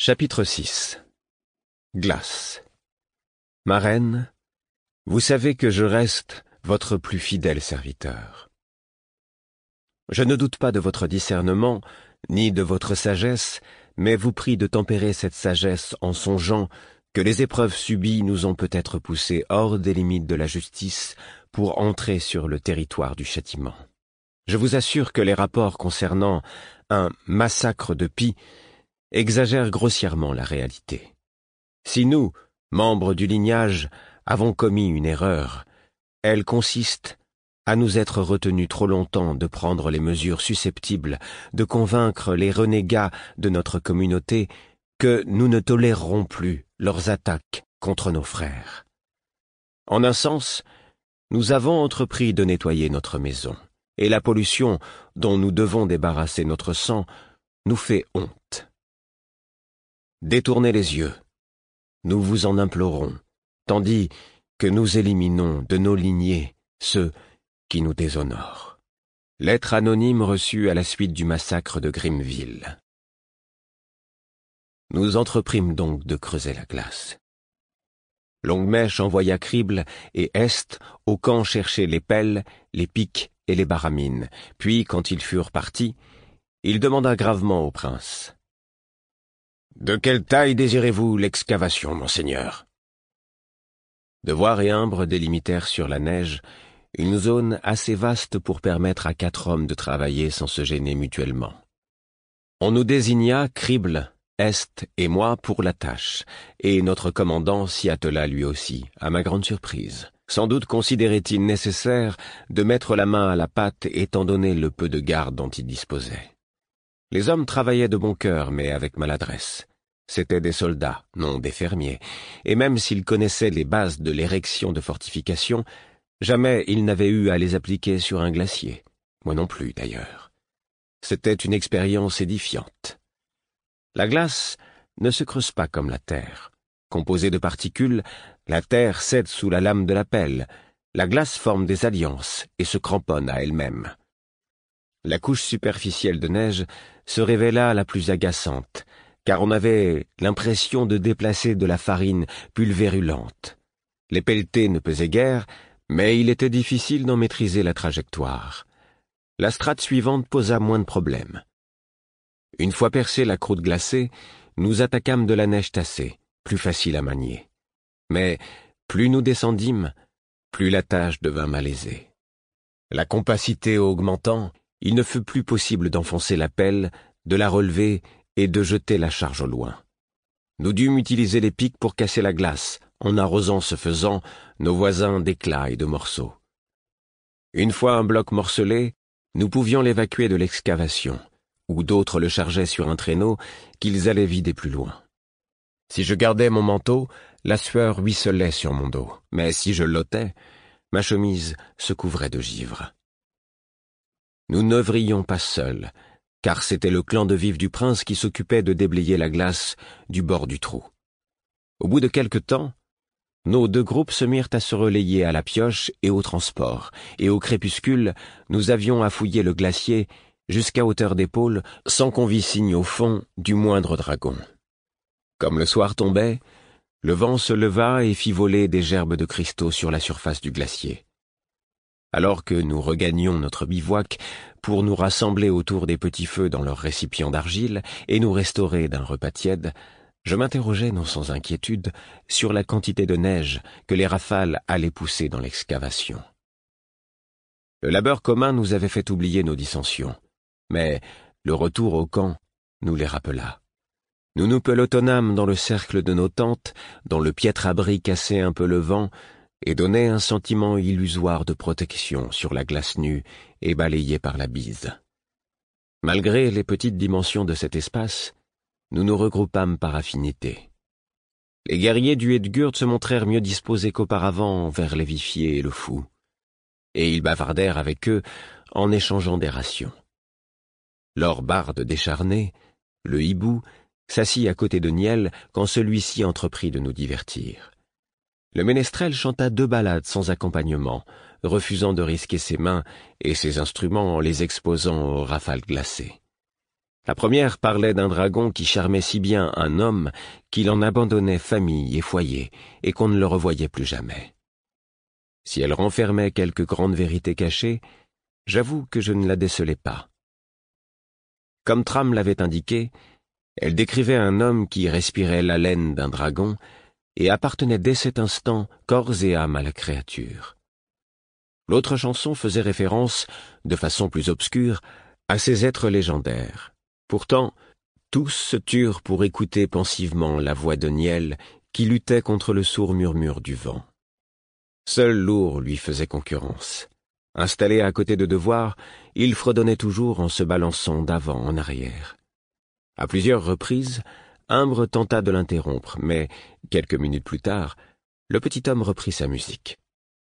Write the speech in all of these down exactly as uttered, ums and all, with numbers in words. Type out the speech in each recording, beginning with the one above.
Chapitre six. Glace. Ma reine, vous savez que je reste votre plus fidèle serviteur. Je ne doute pas de votre discernement, ni de votre sagesse, mais vous prie de tempérer cette sagesse en songeant que les épreuves subies nous ont peut-être poussés hors des limites de la justice pour entrer sur le territoire du châtiment. Je vous assure que les rapports concernant un massacre de Pi exagèrent grossièrement la réalité. Si nous, membres du lignage, avons commis une erreur, elle consiste à nous être retenus trop longtemps de prendre les mesures susceptibles de convaincre les renégats de notre communauté que nous ne tolérerons plus leurs attaques contre nos frères. En un sens, nous avons entrepris de nettoyer notre maison, et la pollution dont nous devons débarrasser notre sang nous fait honte. Détournez les yeux, nous vous en implorons, tandis que nous éliminons de nos lignées ceux qui nous déshonorent. Lettre anonyme reçue à la suite du massacre de Grimville. Nous entreprîmes donc de creuser la glace. Longue-Mèche envoya Crible et Est au camp chercher les pelles, les pics et les baramines, puis, quand ils furent partis, il demanda gravement au prince. « De quelle taille désirez-vous l'excavation, monseigneur ?» Devoir et Imbre délimitèrent sur la neige une zone assez vaste pour permettre à quatre hommes de travailler sans se gêner mutuellement. On nous désigna Crible, Est et moi pour la tâche, et notre commandant s'y attela lui aussi, à ma grande surprise. Sans doute considérait-il nécessaire de mettre la main à la pâte étant donné le peu de garde dont il disposait. Les hommes travaillaient de bon cœur, mais avec maladresse. C'étaient des soldats, non des fermiers, et même s'ils connaissaient les bases de l'érection de fortifications, jamais ils n'avaient eu à les appliquer sur un glacier. Moi non plus, d'ailleurs. C'était une expérience édifiante. La glace ne se creuse pas comme la terre. Composée de particules, la terre cède sous la lame de la pelle. La glace forme des alliances et se cramponne à elle-même. La couche superficielle de neige se révéla la plus agaçante, car on avait l'impression de déplacer de la farine pulvérulente. Les pelletés ne pesaient guère, mais il était difficile d'en maîtriser la trajectoire. La strate suivante posa moins de problèmes. Une fois percée la croûte glacée, nous attaquâmes de la neige tassée, plus facile à manier. Mais plus nous descendîmes, plus la tâche devint malaisée. La compacité augmentant, il ne fut plus possible d'enfoncer la pelle, de la relever et de jeter la charge au loin. Nous dûmes utiliser les pics pour casser la glace, en arrosant ce faisant nos voisins d'éclats et de morceaux. Une fois un bloc morcelé, nous pouvions l'évacuer de l'excavation, ou d'autres le chargeaient sur un traîneau qu'ils allaient vider plus loin. Si je gardais mon manteau, la sueur ruisselait sur mon dos, mais si je l'ôtais, ma chemise se couvrait de givre. Nous n'œuvrions pas seuls, car c'était le clan de vif du prince qui s'occupait de déblayer la glace du bord du trou. Au bout de quelque temps, nos deux groupes se mirent à se relayer à la pioche et au transport, et au crépuscule, nous avions à fouiller le glacier jusqu'à hauteur d'épaule sans qu'on vît signe au fond du moindre dragon. Comme le soir tombait, le vent se leva et fit voler des gerbes de cristaux sur la surface du glacier. Alors que nous regagnions notre bivouac pour nous rassembler autour des petits feux dans leurs récipients d'argile et nous restaurer d'un repas tiède, je m'interrogeais non sans inquiétude sur la quantité de neige que les rafales allaient pousser dans l'excavation. Le labeur commun nous avait fait oublier nos dissensions, mais le retour au camp nous les rappela. Nous nous pelotonnâmes dans le cercle de nos tentes, dont le piètre abri cassait un peu le vent et donnait un sentiment illusoire de protection sur la glace nue et balayée par la bise. Malgré les petites dimensions de cet espace, nous nous regroupâmes par affinité. Les guerriers du Hedgurt se montrèrent mieux disposés qu'auparavant envers les vifiers et le fou, et ils bavardèrent avec eux en échangeant des rations. Leur barde décharné, le hibou, s'assit à côté de Niel quand celui-ci entreprit de nous divertir. Le ménestrel chanta deux ballades sans accompagnement, refusant de risquer ses mains et ses instruments en les exposant aux rafales glacées. La première parlait d'un dragon qui charmait si bien un homme qu'il en abandonnait famille et foyer, et qu'on ne le revoyait plus jamais. Si elle renfermait quelques grandes vérités cachées, j'avoue que je ne la décelais pas. Comme Tram l'avait indiqué, elle décrivait un homme qui respirait l'haleine d'un dragon et appartenait dès cet instant corps et âme à la créature. L'autre chanson faisait référence, de façon plus obscure, à ces êtres légendaires. Pourtant, tous se turent pour écouter pensivement la voix de Niel qui luttait contre le sourd murmure du vent. Seul Lourd lui faisait concurrence. Installé à côté de Devoir, il fredonnait toujours en se balançant d'avant en arrière. À plusieurs reprises, Imbre tenta de l'interrompre, mais, quelques minutes plus tard, le petit homme reprit sa musique.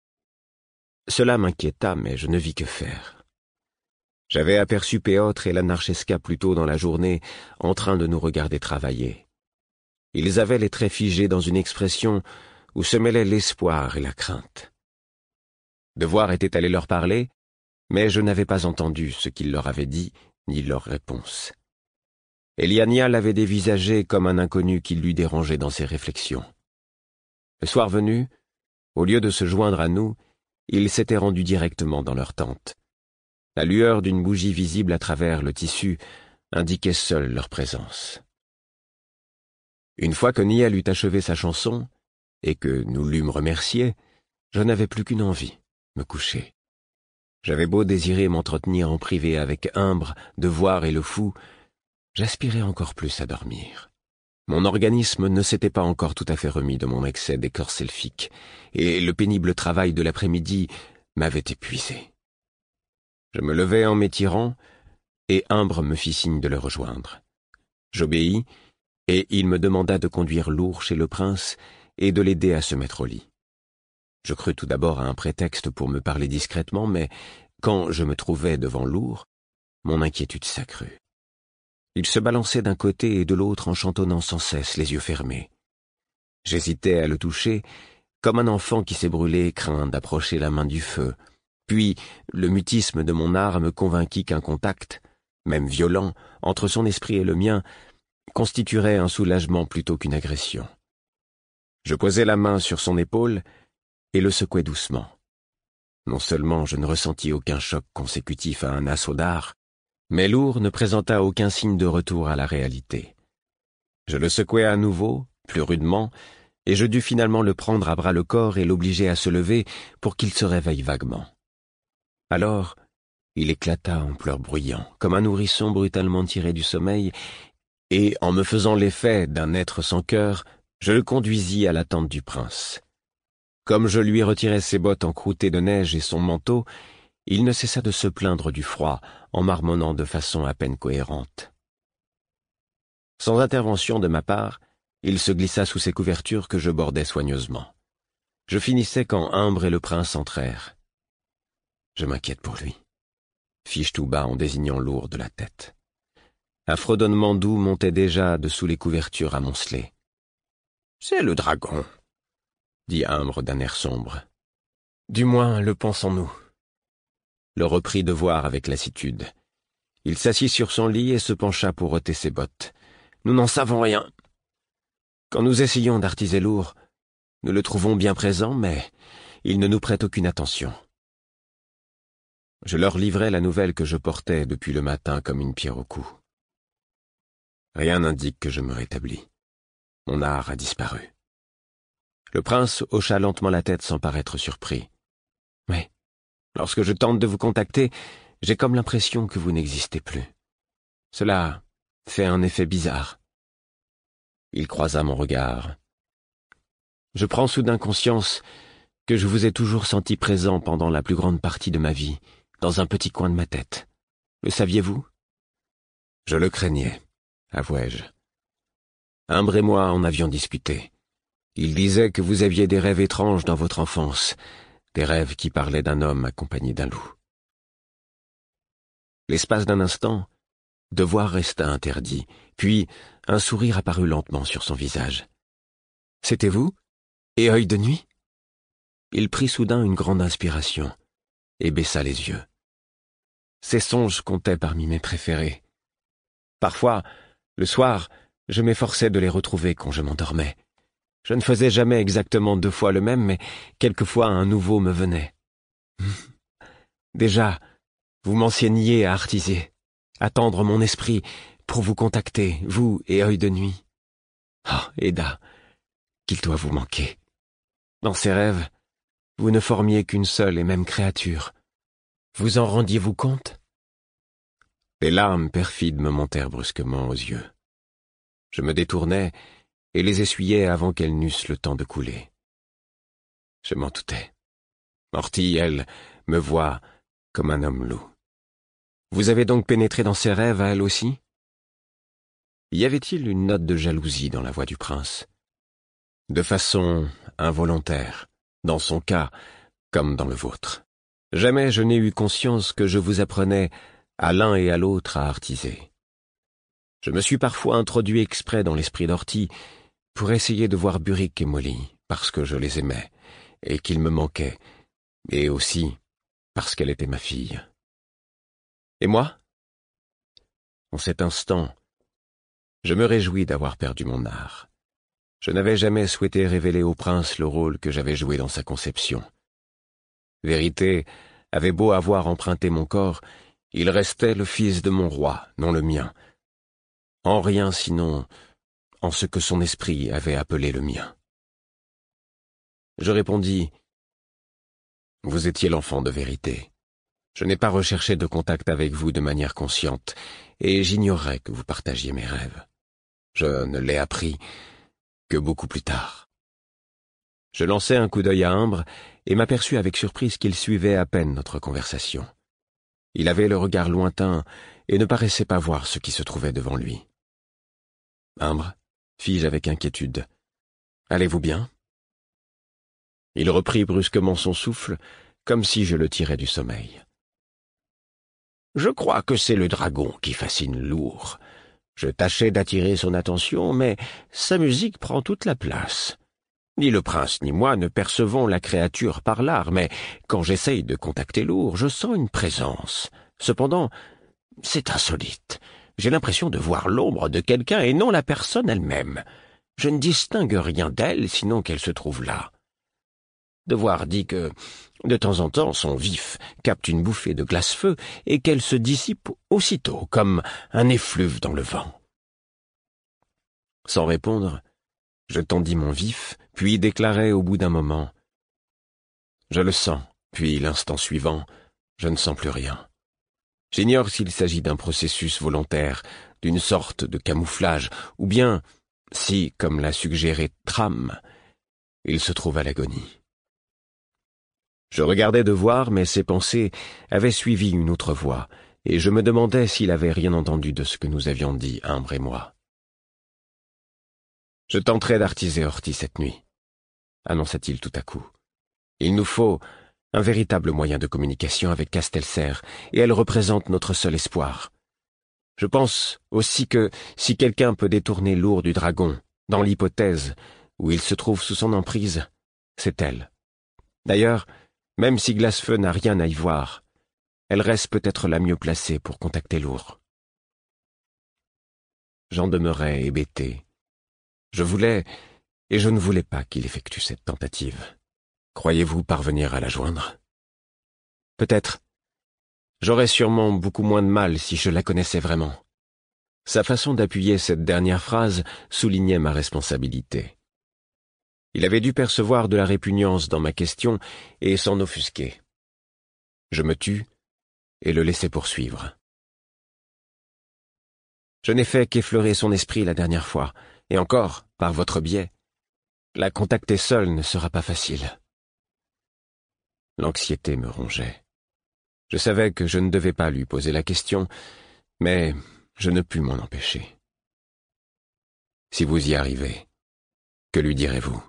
Cela m'inquiéta, mais je ne vis que faire. J'avais aperçu Péotre et l'Anarchesca plus tôt dans la journée, en train de nous regarder travailler. Ils avaient les traits figés dans une expression où se mêlaient l'espoir et la crainte. Devoir était allé leur parler, mais je n'avais pas entendu ce qu'il leur avait dit, ni leur réponse. Eliania l'avait dévisagé comme un inconnu qui lui dérangeait dans ses réflexions. Le soir venu, au lieu de se joindre à nous, ils s'étaient rendus directement dans leur tente. La lueur d'une bougie visible à travers le tissu indiquait seule leur présence. Une fois que Niel eut achevé sa chanson, et que nous l'eûmes remercié, je n'avais plus qu'une envie, me coucher. J'avais beau désirer m'entretenir en privé avec Imbre, Devoir et le fou, j'aspirais encore plus à dormir. Mon organisme ne s'était pas encore tout à fait remis de mon excès d'écorce elfique, et le pénible travail de l'après-midi m'avait épuisé. Je me levai en m'étirant, et Imbre me fit signe de le rejoindre. J'obéis, et il me demanda de conduire Lourd chez le prince et de l'aider à se mettre au lit. Je crus tout d'abord à un prétexte pour me parler discrètement, mais quand je me trouvai devant Lourd, mon inquiétude s'accrut. Il se balançait d'un côté et de l'autre en chantonnant sans cesse, les yeux fermés. J'hésitais à le toucher, comme un enfant qui s'est brûlé craint d'approcher la main du feu. Puis, le mutisme de mon art me convainquit qu'un contact, même violent, entre son esprit et le mien, constituerait un soulagement plutôt qu'une agression. Je posai la main sur son épaule et le secouai doucement. Non seulement je ne ressentis aucun choc consécutif à un assaut d'art, mais Lourd ne présenta aucun signe de retour à la réalité. Je le secouai à nouveau, plus rudement, et je dus finalement le prendre à bras le corps et l'obliger à se lever pour qu'il se réveille vaguement. Alors, il éclata en pleurs bruyants, comme un nourrisson brutalement tiré du sommeil, et, en me faisant l'effet d'un être sans cœur, je le conduisis à la tente du prince. Comme je lui retirai ses bottes encroûtées de neige et son manteau, il ne cessa de se plaindre du froid, en marmonnant de façon à peine cohérente. Sans intervention de ma part, il se glissa sous ses couvertures que je bordais soigneusement. Je finissais quand Imbre et le prince entrèrent. Je m'inquiète pour lui, fis-je tout bas en désignant Lourd de la tête. Un fredonnement doux montait déjà de sous les couvertures amoncelées. « C'est le dragon », dit Imbre d'un air sombre. « Du moins le pensons-nous. » Le reprit Devoir avec lassitude. Il s'assit sur son lit et se pencha pour ôter ses bottes. « Nous n'en savons rien. Quand nous essayons d'artiser Lourd, nous le trouvons bien présent, mais il ne nous prête aucune attention. » Je leur livrai la nouvelle que je portais depuis le matin comme une pierre au cou. Rien n'indique que je me rétablis. Mon art a disparu. Le prince hocha lentement la tête sans paraître surpris. « Mais, lorsque je tente de vous contacter, j'ai comme l'impression que vous n'existez plus. Cela fait un effet bizarre. » Il croisa mon regard. « Je prends soudain conscience que je vous ai toujours senti présent pendant la plus grande partie de ma vie, dans un petit coin de ma tête. Le saviez-vous ? » Je le craignais, avouai-je. Imbre et moi en avions discuté. Il disait que vous aviez des rêves étranges dans votre enfance, des rêves qui parlaient d'un homme accompagné d'un loup. L'espace d'un instant, Devoir resta interdit, puis un sourire apparut lentement sur son visage. « C'était vous ? Et œil de nuit ?» Il prit soudain une grande inspiration et baissa les yeux. Ces songes comptaient parmi mes préférés. Parfois, le soir, je m'efforçais de les retrouver quand je m'endormais. Je ne faisais jamais exactement deux fois le même, mais quelquefois un nouveau me venait. Déjà, vous m'enseigniez à artiser, à tendre mon esprit pour vous contacter, vous et Œil de Nuit. Oh, Eda, qu'il doit vous manquer. Dans ces rêves, vous ne formiez qu'une seule et même créature. Vous en rendiez-vous compte? Les larmes perfides me montèrent brusquement aux yeux. Je me détournai et les essuyai avant qu'elles n'eussent le temps de couler. Je m'en doutais. Horty, elle, me voit comme un homme loup. Vous avez donc pénétré dans ses rêves à elle aussi? Y avait-il une note de jalousie dans la voix du prince? De façon involontaire, dans son cas comme dans le vôtre. Jamais je n'ai eu conscience que je vous apprenais à l'un et à l'autre à artiser. Je me suis parfois introduit exprès dans l'esprit d'Horty pour essayer de voir Burick et Molly, parce que je les aimais, et qu'ils me manquaient, et aussi parce qu'elle était ma fille. Et moi? En cet instant, je me réjouis d'avoir perdu mon art. Je n'avais jamais souhaité révéler au prince le rôle que j'avais joué dans sa conception. Vérité avait beau avoir emprunté mon corps, il restait le fils de mon roi, non le mien. En rien sinon en ce que son esprit avait appelé le mien. Je répondis, « Vous étiez l'enfant de Vérité. Je n'ai pas recherché de contact avec vous de manière consciente, et j'ignorais que vous partagiez mes rêves. Je ne l'ai appris que beaucoup plus tard. » Je lançai un coup d'œil à Imbre et m'aperçus avec surprise qu'il suivait à peine notre conversation. Il avait le regard lointain et ne paraissait pas voir ce qui se trouvait devant lui. « Imbre, fis-je avec inquiétude, allez-vous bien ?» Il reprit brusquement son souffle, comme si je le tirais du sommeil. « Je crois que c'est le dragon qui fascine Lourd. Je tâchais d'attirer son attention, mais sa musique prend toute la place. Ni le prince ni moi ne percevons la créature par l'art, mais quand j'essaye de contacter Lourd, je sens une présence. Cependant, c'est insolite. J'ai l'impression de voir l'ombre de quelqu'un et non la personne elle-même. Je ne distingue rien d'elle, sinon qu'elle se trouve là. Devoir dit que, de temps en temps, son vif capte une bouffée de glace-feu et qu'elle se dissipe aussitôt, comme un effluve dans le vent. » Sans répondre, je tendis mon vif, puis déclarai au bout d'un moment, « Je le sens, puis l'instant suivant, je ne sens plus rien. J'ignore s'il s'agit d'un processus volontaire, d'une sorte de camouflage, ou bien si, comme l'a suggéré Tram, il se trouve à l'agonie. » Je regardais de voir, mais ses pensées avaient suivi une autre voie, et je me demandais s'il avait rien entendu de ce que nous avions dit, Imbre et moi. « Je tenterai d'artiser Horty cette nuit, » annonça-t-il tout à coup. « Il nous faut un véritable moyen de communication avec Castelcer, et elle représente notre seul espoir. Je pense aussi que si quelqu'un peut détourner Lourd du dragon, dans l'hypothèse où il se trouve sous son emprise, c'est elle. D'ailleurs, même si Glacefeu n'a rien à y voir, elle reste peut-être la mieux placée pour contacter Lourd. » J'en demeurais hébété. Je voulais, et je ne voulais pas qu'il effectue cette tentative. Croyez-vous parvenir à la joindre? Peut-être. J'aurais sûrement beaucoup moins de mal si je la connaissais vraiment. Sa façon d'appuyer cette dernière phrase soulignait ma responsabilité. Il avait dû percevoir de la répugnance dans ma question et s'en offusquer. Je me tus et le laissai poursuivre. Je n'ai fait qu'effleurer son esprit la dernière fois, et encore, par votre biais. La contacter seule ne sera pas facile. L'anxiété me rongeait. Je savais que je ne devais pas lui poser la question, mais je ne pus m'en empêcher. Si vous y arrivez, que lui direz-vous?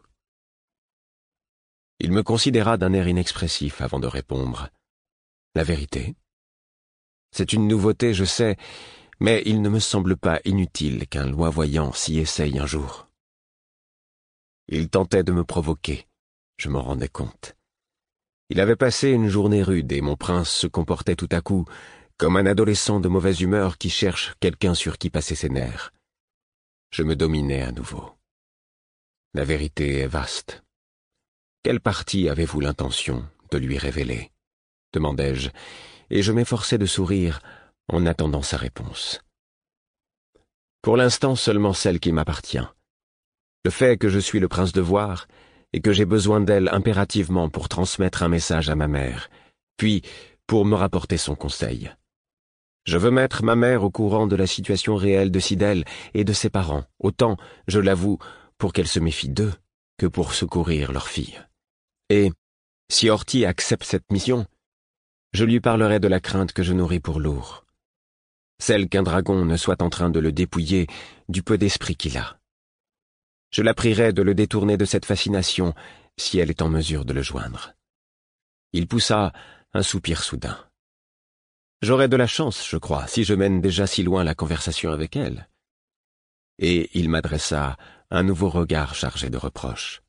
Il me considéra d'un air inexpressif avant de répondre. La vérité. C'est une nouveauté, je sais, mais il ne me semble pas inutile qu'un lois-voyant s'y essaye un jour. Il tentait de me provoquer, je m'en rendais compte. Il avait passé une journée rude et mon prince se comportait tout à coup comme un adolescent de mauvaise humeur qui cherche quelqu'un sur qui passer ses nerfs. Je me dominais à nouveau. La vérité est vaste. Quelle partie avez-vous l'intention de lui révéler ? Demandai-je, et je m'efforçai de sourire en attendant sa réponse. Pour l'instant seulement celle qui m'appartient. Le fait que je suis le prince de Voir et que j'ai besoin d'elle impérativement pour transmettre un message à ma mère, puis pour me rapporter son conseil. Je veux mettre ma mère au courant de la situation réelle de Sidel et de ses parents, autant, je l'avoue, pour qu'elle se méfie d'eux que pour secourir leur fille. Et, si Horty accepte cette mission, je lui parlerai de la crainte que je nourris pour Lourd, celle qu'un dragon ne soit en train de le dépouiller du peu d'esprit qu'il a. Je la prierai de le détourner de cette fascination si elle est en mesure de le joindre. Il poussa un soupir soudain. J'aurai de la chance, je crois, si je mène déjà si loin la conversation avec elle. Et il m'adressa un nouveau regard chargé de reproches.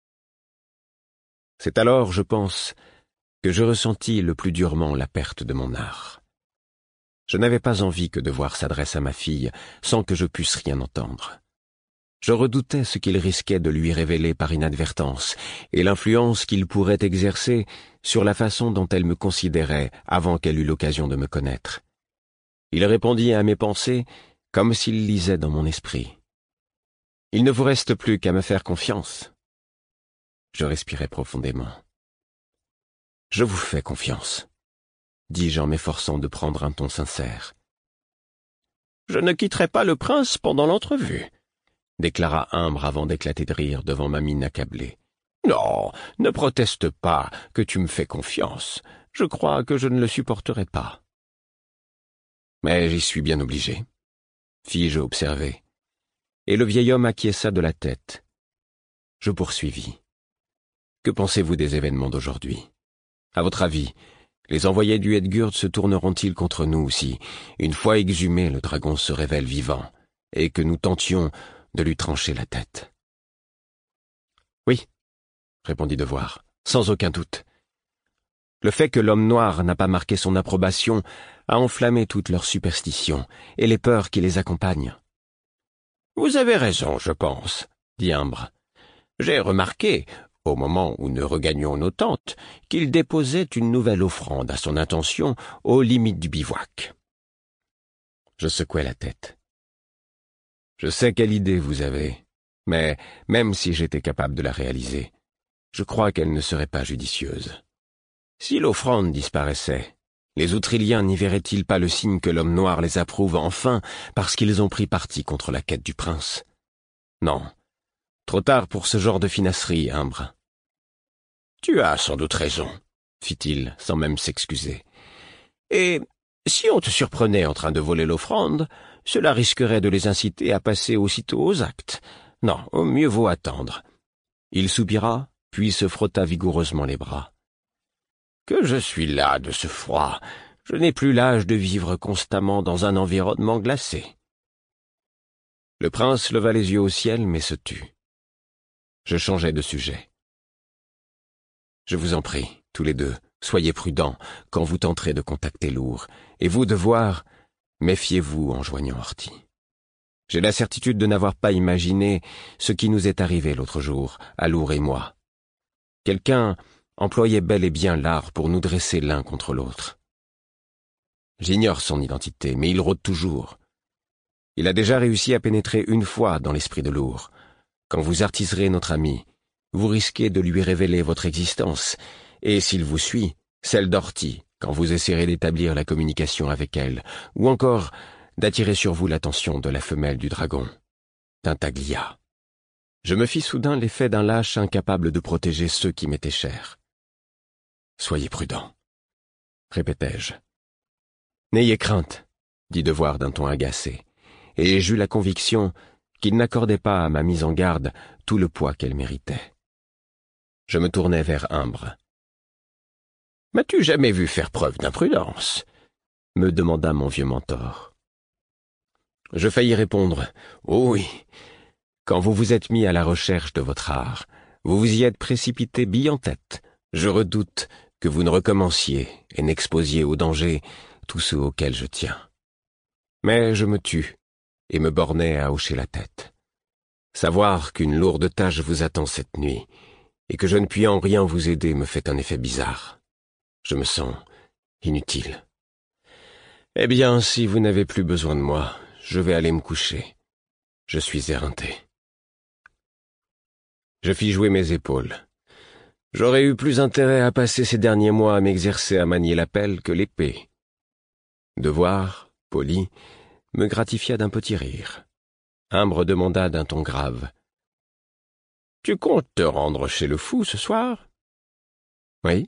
C'est alors, je pense, que je ressentis le plus durement la perte de mon art. Je n'avais pas envie que de voir s'adresse à ma fille sans que je puisse rien entendre. Je redoutais ce qu'il risquait de lui révéler par inadvertance et l'influence qu'il pourrait exercer sur la façon dont elle me considérait avant qu'elle eût l'occasion de me connaître. Il répondit à mes pensées comme s'il lisait dans mon esprit. « Il ne vous reste plus qu'à me faire confiance. » Je respirai profondément. « Je vous fais confiance, » dis-je en m'efforçant de prendre un ton sincère. « Je ne quitterai pas le prince pendant l'entrevue, » déclara Imbre avant d'éclater de rire devant ma mine accablée. « Non, ne proteste pas que tu me fais confiance. Je crois que je ne le supporterai pas. » « Mais j'y suis bien obligé, » fis-je observer, et le vieil homme acquiesça de la tête. Je poursuivis. « Que pensez-vous des événements d'aujourd'hui ? À votre avis, les envoyés du Hedgurd se tourneront-ils contre nous si, une fois exhumé, le dragon se révèle vivant, et que nous tentions de lui trancher la tête ? » « Oui, » répondit Devoir, « sans aucun doute. Le fait que l'homme noir n'a pas marqué son approbation a enflammé toutes leurs superstitions et les peurs qui les accompagnent. »« Vous avez raison, je pense, » dit Imbre. « J'ai remarqué, au moment où nous regagnions nos tentes, qu'il déposait une nouvelle offrande à son intention aux limites du bivouac. » Je secouai la tête. « Je sais quelle idée vous avez, mais même si j'étais capable de la réaliser, je crois qu'elle ne serait pas judicieuse. Si l'offrande disparaissait, les Outriliens n'y verraient-ils pas le signe que l'homme noir les approuve enfin parce qu'ils ont pris parti contre la quête du prince? Non, trop tard pour ce genre de finasserie, Imbre. »« Tu as sans doute raison, » fit-il, sans même s'excuser. « Et si on te surprenait en train de voler l'offrande, cela risquerait de les inciter à passer aussitôt aux actes. Non, mieux vaut attendre. » Il soupira, puis se frotta vigoureusement les bras. « Que je suis las de ce froid. Je n'ai plus l'âge de vivre constamment dans un environnement glacé. » Le prince leva les yeux au ciel, mais se tut. Je changeai de sujet. « Je vous en prie, tous les deux, soyez prudents quand vous tenterez de contacter Lourd, et vous, Devoir, méfiez-vous en joignant Horty. J'ai la certitude de n'avoir pas imaginé ce qui nous est arrivé l'autre jour, à Lourd et moi. Quelqu'un employait bel et bien l'art pour nous dresser l'un contre l'autre. J'ignore son identité, mais il rôde toujours. Il a déjà réussi à pénétrer une fois dans l'esprit de Lourd. Quand vous artiserez notre ami, vous risquez de lui révéler votre existence, et s'il vous suit, celle d'Horty, quand vous essaierez d'établir la communication avec elle, ou encore d'attirer sur vous l'attention de la femelle du dragon, Tintaglia. » Je me fis soudain l'effet d'un lâche incapable de protéger ceux qui m'étaient chers. « Soyez prudents, » répétai-je. « N'ayez crainte, » dit Devoir d'un ton agacé, et j'eus la conviction qu'il n'accordait pas à ma mise en garde tout le poids qu'elle méritait. Je me tournai vers Imbre. « M'as-tu jamais vu faire preuve d'imprudence ?» me demanda mon vieux mentor. Je faillis répondre « Oh oui !» Quand vous vous êtes mis à la recherche de votre art, vous vous y êtes précipité bille en tête. Je redoute que vous ne recommenciez et n'exposiez au danger tous ceux auxquels je tiens. Mais je me tus et me bornai à hocher la tête. Savoir qu'une lourde tâche vous attend cette nuit et que je ne puis en rien vous aider me fait un effet bizarre. Je me sens inutile. Eh bien, si vous n'avez plus besoin de moi, je vais aller me coucher. Je suis éreinté. Je fis jouer mes épaules. J'aurais eu plus intérêt à passer ces derniers mois à m'exercer à manier la pelle que l'épée. Devoir, poli, me gratifia d'un petit rire. Imbre demanda d'un ton grave. « Tu comptes te rendre chez le fou ce soir ?»« Oui. »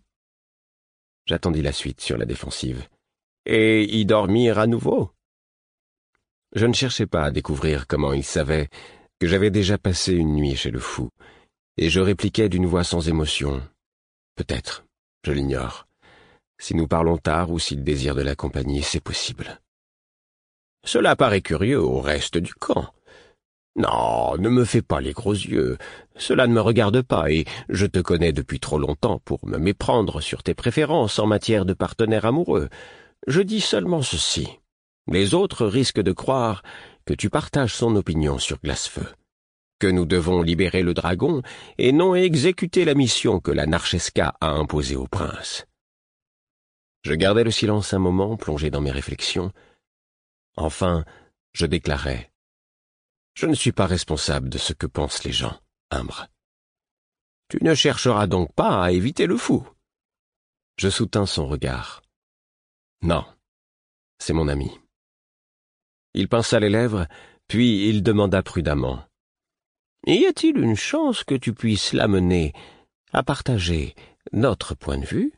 J'attendis la suite sur la défensive. « Et y dormir à nouveau ?» Je ne cherchais pas à découvrir comment il savait que j'avais déjà passé une nuit chez le fou, et je répliquai d'une voix sans émotion. « Peut-être, je l'ignore. Si nous parlons tard ou s'il désire de la compagnie, c'est possible. »« Cela paraît curieux au reste du camp. » « Non, ne me fais pas les gros yeux. Cela ne me regarde pas, et je te connais depuis trop longtemps pour me méprendre sur tes préférences en matière de partenaire amoureux. Je dis seulement ceci. Les autres risquent de croire que tu partages son opinion sur Glacefeu, que nous devons libérer le dragon et non exécuter la mission que la Narchesca a imposée au prince. » Je gardai le silence un moment, plongé dans mes réflexions. Enfin, je déclarai. Je ne suis pas responsable de ce que pensent les gens, Imbre. Tu ne chercheras donc pas à éviter le fou. Je soutins son regard. Non, c'est mon ami. Il pinça les lèvres, puis il demanda prudemment. Y a-t-il une chance que tu puisses l'amener à partager notre point de vue?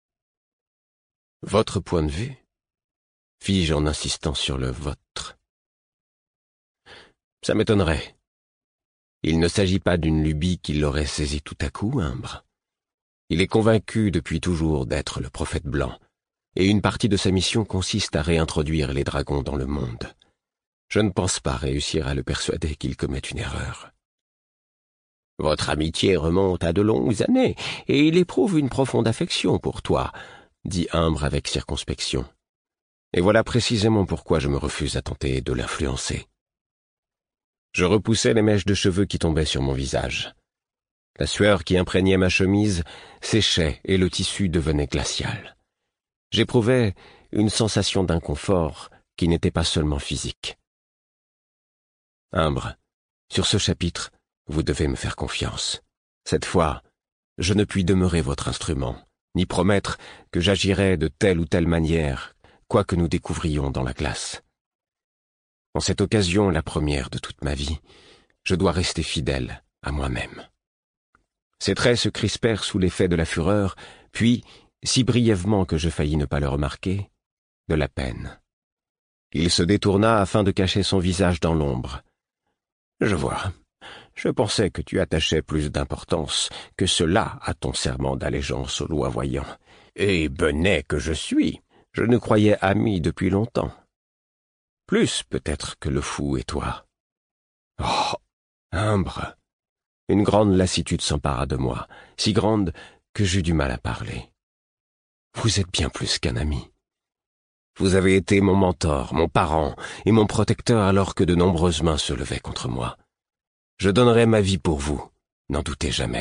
Votre point de vue? Fis-je en insistant sur le vôtre. Ça m'étonnerait. Il ne s'agit pas d'une lubie qui l'aurait saisi tout à coup, Imbre. Il est convaincu depuis toujours d'être le prophète blanc, et une partie de sa mission consiste à réintroduire les dragons dans le monde. Je ne pense pas réussir à le persuader qu'il commet une erreur. Votre amitié remonte à de longues années, et il éprouve une profonde affection pour toi, dit Imbre avec circonspection. Et voilà précisément pourquoi je me refuse à tenter de l'influencer. Je repoussai les mèches de cheveux qui tombaient sur mon visage. La sueur qui imprégnait ma chemise séchait et le tissu devenait glacial. J'éprouvais une sensation d'inconfort qui n'était pas seulement physique. Imbre, sur ce chapitre, vous devez me faire confiance. Cette fois, je ne puis demeurer votre instrument, ni promettre que j'agirai de telle ou telle manière, quoi que nous découvrions dans la glace. En cette occasion, la première de toute ma vie, je dois rester fidèle à moi-même. Ses traits se crispèrent sous l'effet de la fureur, puis, si brièvement que je faillis ne pas le remarquer, de la peine. Il se détourna afin de cacher son visage dans l'ombre. « Je vois. Je pensais que tu attachais plus d'importance que cela à ton serment d'allégeance au loin-voyant. Et benêt que je suis, je nous croyais amis depuis longtemps. Plus peut-être que le fou et toi. Oh, Imbre !» Une grande lassitude s'empara de moi, si grande que j'eus du mal à parler. « Vous êtes bien plus qu'un ami. Vous avez été mon mentor, mon parent et mon protecteur alors que de nombreuses mains se levaient contre moi. Je donnerai ma vie pour vous, n'en doutez jamais. »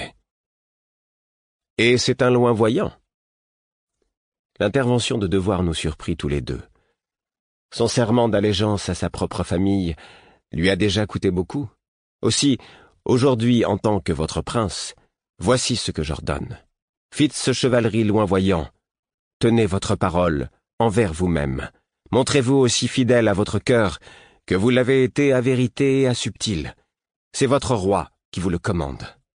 Et c'est un loin-voyant. L'intervention de Devoir nous surprit tous les deux. Son serment d'allégeance à sa propre famille lui a déjà coûté beaucoup. Aussi, aujourd'hui, en tant que votre prince, voici ce que j'ordonne. Fitz chevalerie loin-voyant, tenez votre parole envers vous-même. Montrez-vous aussi fidèle à votre cœur que vous l'avez été à vérité et à subtil. C'est votre roi qui vous le commande.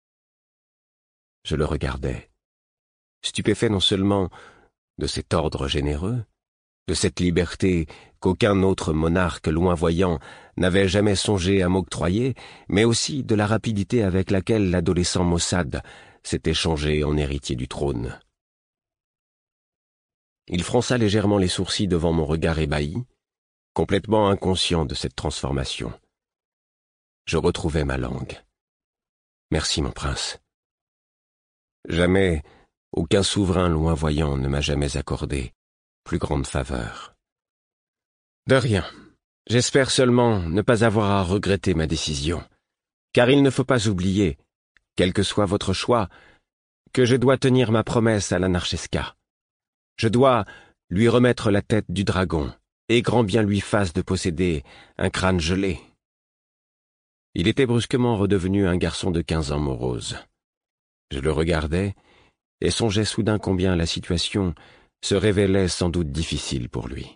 Je le regardais, stupéfait non seulement de cet ordre généreux, de cette liberté qu'aucun autre monarque loin-voyant n'avait jamais songé à m'octroyer, mais aussi de la rapidité avec laquelle l'adolescent maussade s'était changé en héritier du trône. Il fronça légèrement les sourcils devant mon regard ébahi, complètement inconscient de cette transformation. Je retrouvai ma langue. « Merci, mon prince. Jamais aucun souverain loin-voyant ne m'a jamais accordé plus grande faveur. » De rien. J'espère seulement ne pas avoir à regretter ma décision. Car il ne faut pas oublier, quel que soit votre choix, que je dois tenir ma promesse à la Narcheska. Je dois lui remettre la tête du dragon, et grand bien lui fasse de posséder un crâne gelé. Il était brusquement redevenu un garçon de quinze ans morose. Je le regardais, et songeais soudain combien la situation se révélait sans doute difficile pour lui.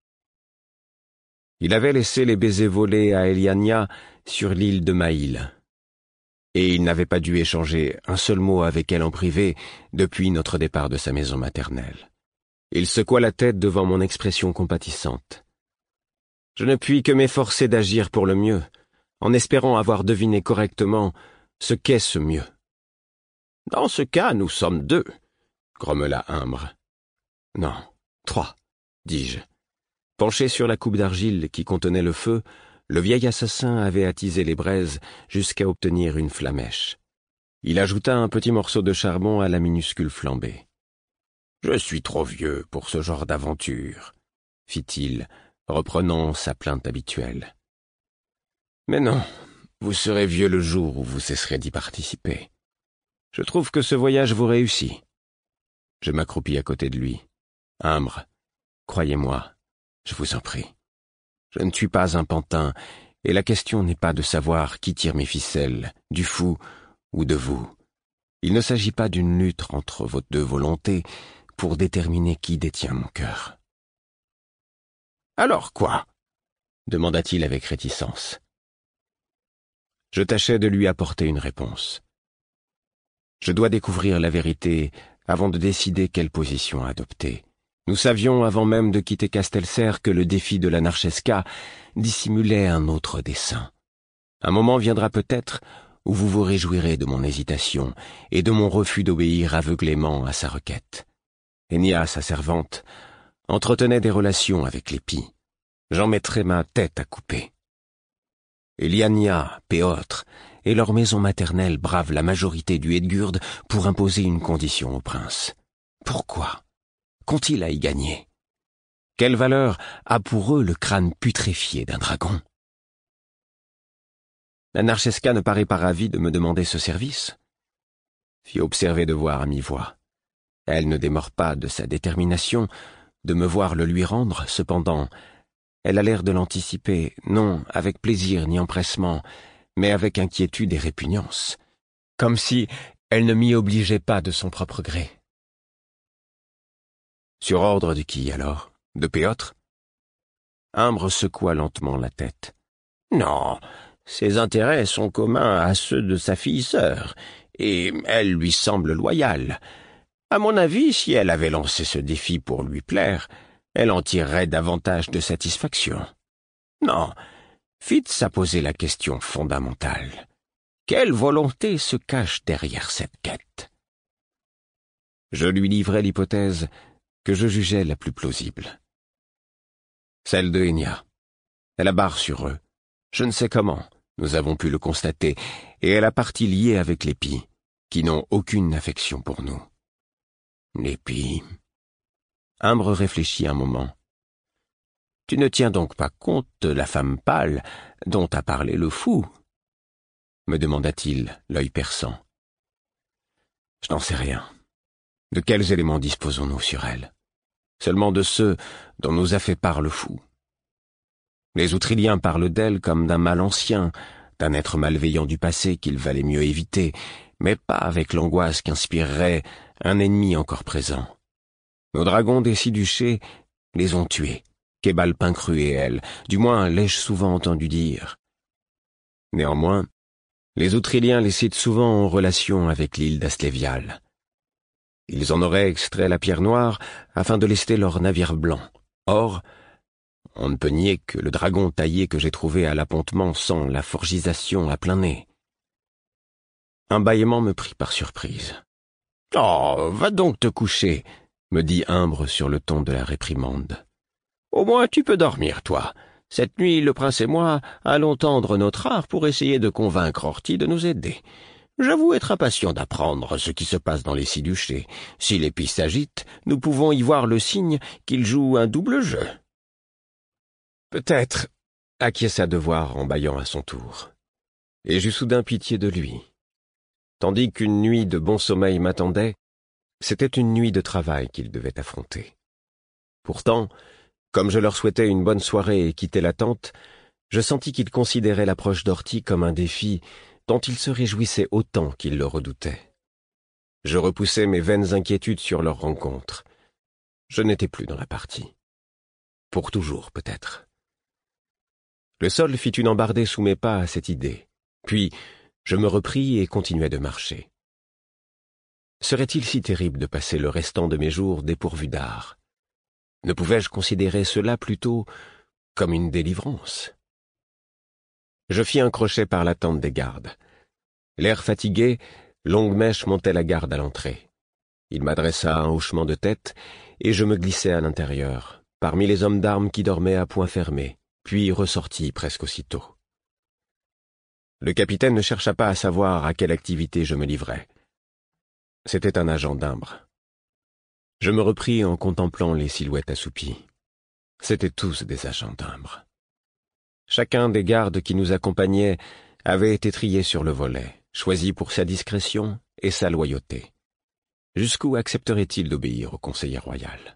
Il avait laissé les baisers volés à Eliania sur l'île de Maïl, et il n'avait pas dû échanger un seul mot avec elle en privé depuis notre départ de sa maison maternelle. Il secoua la tête devant mon expression compatissante. Je ne puis que m'efforcer d'agir pour le mieux, en espérant avoir deviné correctement ce qu'est ce mieux. « Dans ce cas, nous sommes deux, » grommela Imbre. « Non, trois, » dis-je. Penché sur la coupe d'argile qui contenait le feu, le vieil assassin avait attisé les braises jusqu'à obtenir une flamèche. Il ajouta un petit morceau de charbon à la minuscule flambée. « Je suis trop vieux pour ce genre d'aventure, » fit-il, reprenant sa plainte habituelle. « Mais non, vous serez vieux le jour où vous cesserez d'y participer. Je trouve que ce voyage vous réussit. » Je m'accroupis à côté de lui. « Imbre, croyez-moi, je vous en prie. Je ne suis pas un pantin, et la question n'est pas de savoir qui tire mes ficelles, du fou ou de vous. Il ne s'agit pas d'une lutte entre vos deux volontés pour déterminer qui détient mon cœur. »« Alors quoi ?» demanda-t-il avec réticence. Je tâchais de lui apporter une réponse. Je dois découvrir la vérité avant de décider quelle position adopter. Nous savions avant même de quitter Castelserre que le défi de la Narcheska dissimulait un autre dessein. Un moment viendra peut-être où vous vous réjouirez de mon hésitation et de mon refus d'obéir aveuglément à sa requête. Enya, sa servante, entretenait des relations avec l'épi. J'en mettrai ma tête à couper. Eliania, Péotre et leur maison maternelle bravent la majorité du Hedgurd pour imposer une condition au prince. Pourquoi ? Qu'ont-ils à y gagner? Quelle valeur a pour eux le crâne putréfié d'un dragon? La Narcheska ne paraît pas ravie de me demander ce service, fit observer de voir à mi-voix. Elle ne démord pas de sa détermination de me voir le lui rendre, cependant, elle a l'air de l'anticiper, non avec plaisir ni empressement, mais avec inquiétude et répugnance, comme si elle ne m'y obligeait pas de son propre gré. Sur ordre de qui, alors? De Péotre? Imbre secoua lentement la tête. Non, ses intérêts sont communs à ceux de sa fille-sœur, et elle lui semble loyale. À mon avis, si elle avait lancé ce défi pour lui plaire, elle en tirerait davantage de satisfaction. Non, Fitz a posé la question fondamentale. Quelle volonté se cache derrière cette quête? Je lui livrai l'hypothèse que je jugeais la plus plausible. Celle de Enya. Elle a barre sur eux. Je ne sais comment, nous avons pu le constater, et elle a partie liée avec les Pis, qui n'ont aucune affection pour nous. Les Pis. Imbre réfléchit un moment. Tu ne tiens donc pas compte de la femme pâle dont a parlé le fou? Me demanda-t-il, l'œil perçant. Je n'en sais rien. De quels éléments disposons-nous sur elle? Seulement de ceux dont nous a fait part le fou. Les Outriliens parlent d'elle comme d'un mal ancien, d'un être malveillant du passé qu'il valait mieux éviter, mais pas avec l'angoisse qu'inspirerait un ennemi encore présent. Nos dragons des Siduchés les ont tués, Kébal Pincru et elle, du moins l'ai-je souvent entendu dire. Néanmoins, les Outriliens les citent souvent en relation avec l'île d'Astlévial. Ils en auraient extrait la pierre noire afin de lester leur navire blanc. Or, on ne peut nier que le dragon taillé que j'ai trouvé à l'appontement sent la forgisation à plein nez. Un bâillement me prit par surprise. « Oh, va donc te coucher !» me dit Imbre sur le ton de la réprimande. « Au moins tu peux dormir, toi. Cette nuit, le prince et moi allons tendre notre art pour essayer de convaincre Horty de nous aider. J'avoue être impatient d'apprendre ce qui se passe dans les Siduchés. Si l'épi s'agite, nous pouvons y voir le signe qu'il joue un double jeu. » Peut-être, acquiesça Devoir en bâillant à son tour. Et j'eus soudain pitié de lui. Tandis qu'une nuit de bon sommeil m'attendait, c'était une nuit de travail qu'il devait affronter. Pourtant, comme je leur souhaitais une bonne soirée et quittais la tente, je sentis qu'ils considéraient l'approche d'Orty comme un défi dont ils se réjouissaient autant qu'ils le redoutaient. Je repoussai mes vaines inquiétudes sur leur rencontre. Je n'étais plus dans la partie. Pour toujours, peut-être. Le sol fit une embardée sous mes pas à cette idée. Puis, je me repris et continuai de marcher. Serait-il si terrible de passer le restant de mes jours dépourvu d'art? Ne pouvais-je considérer cela plutôt comme une délivrance? Je fis un crochet par la tente des gardes. L'air fatigué, Longue Mèche montait la garde à l'entrée. Il m'adressa un hochement de tête, et je me glissai à l'intérieur, parmi les hommes d'armes qui dormaient à poing fermé, puis ressortis presque aussitôt. Le capitaine ne chercha pas à savoir à quelle activité je me livrais. C'était un agent d'Imbre. Je me repris en contemplant les silhouettes assoupies. C'étaient tous des agents d'Imbre. Chacun des gardes qui nous accompagnaient avait été trié sur le volet, choisi pour sa discrétion et sa loyauté. Jusqu'où accepterait-il d'obéir au conseiller royal?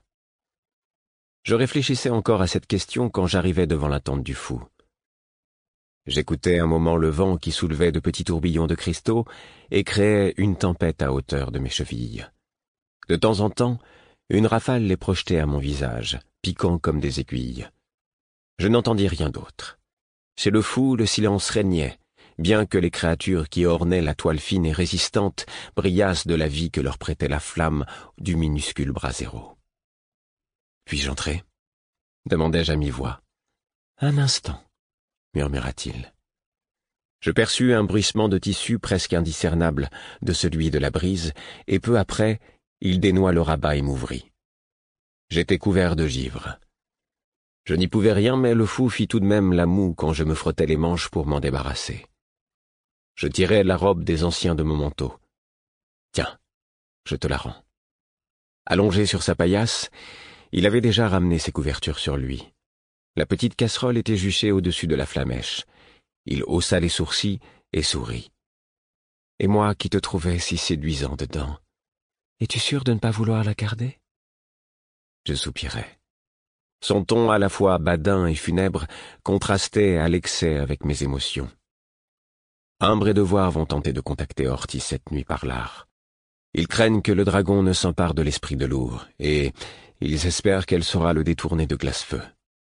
Je réfléchissais encore à cette question quand j'arrivai devant la tente du fou. J'écoutais un moment le vent qui soulevait de petits tourbillons de cristaux et créait une tempête à hauteur de mes chevilles. De temps en temps, une rafale les projetait à mon visage, piquant comme des aiguilles. Je n'entendis rien d'autre. Chez le fou, le silence régnait, bien que les créatures qui ornaient la toile fine et résistante brillassent de la vie que leur prêtait la flamme du minuscule brasero. « Puis-je entrer ?» demandai-je à mi-voix. « Un instant, » murmura-t-il. Je perçus un bruissement de tissu presque indiscernable de celui de la brise, et peu après, il dénoua le rabat et m'ouvrit. J'étais couvert de givre. Je n'y pouvais rien, mais le fou fit tout de même la moue quand je me frottais les manches pour m'en débarrasser. Je tirai la robe des anciens de mon manteau. « Tiens, je te la rends. » Allongé sur sa paillasse, il avait déjà ramené ses couvertures sur lui. La petite casserole était juchée au-dessus de la flamèche. Il haussa les sourcils et sourit. « Et moi qui te trouvais si séduisant dedans, es-tu sûr de ne pas vouloir la garder ?» Je soupirai. Son ton à la fois badin et funèbre contrastait à l'excès avec mes émotions. Imbre et Devoir vont tenter de contacter Orty cette nuit par l'art. Ils craignent que le dragon ne s'empare de l'esprit de Lourd, et ils espèrent qu'elle saura le détourner de Glacefeu.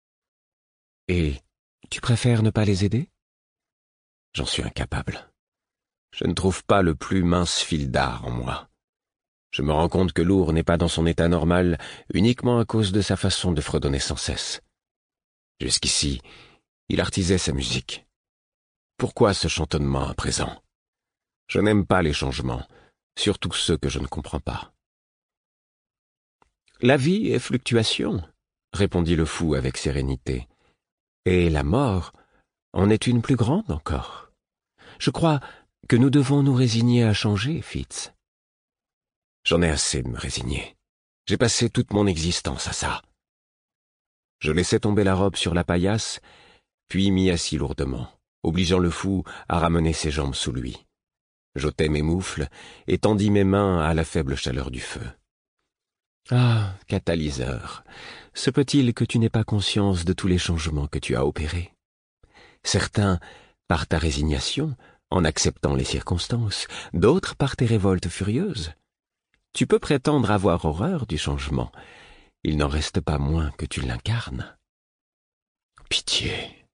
« Et tu préfères ne pas les aider ?» J'en suis incapable. Je ne trouve pas le plus mince fil d'art en moi. Je me rends compte que Lourd n'est pas dans son état normal uniquement à cause de sa façon de fredonner sans cesse. Jusqu'ici, il artisait sa musique. Pourquoi ce chantonnement à présent? Je n'aime pas les changements, surtout ceux que je ne comprends pas. « La vie est fluctuation, » répondit le fou avec sérénité. « Et la mort en est une plus grande encore. Je crois que nous devons nous résigner à changer, Fitz. » J'en ai assez de me résigner. J'ai passé toute mon existence à ça. Je laissai tomber la robe sur la paillasse, puis m'y assis lourdement, obligeant le fou à ramener ses jambes sous lui. J'ôtai mes moufles et tendis mes mains à la faible chaleur du feu. « Ah, catalyseur, se peut-il que tu n'aies pas conscience de tous les changements que tu as opérés? Certains par ta résignation, en acceptant les circonstances, d'autres par tes révoltes furieuses. Tu peux prétendre avoir horreur du changement. Il n'en reste pas moins que tu l'incarnes. Pitié. »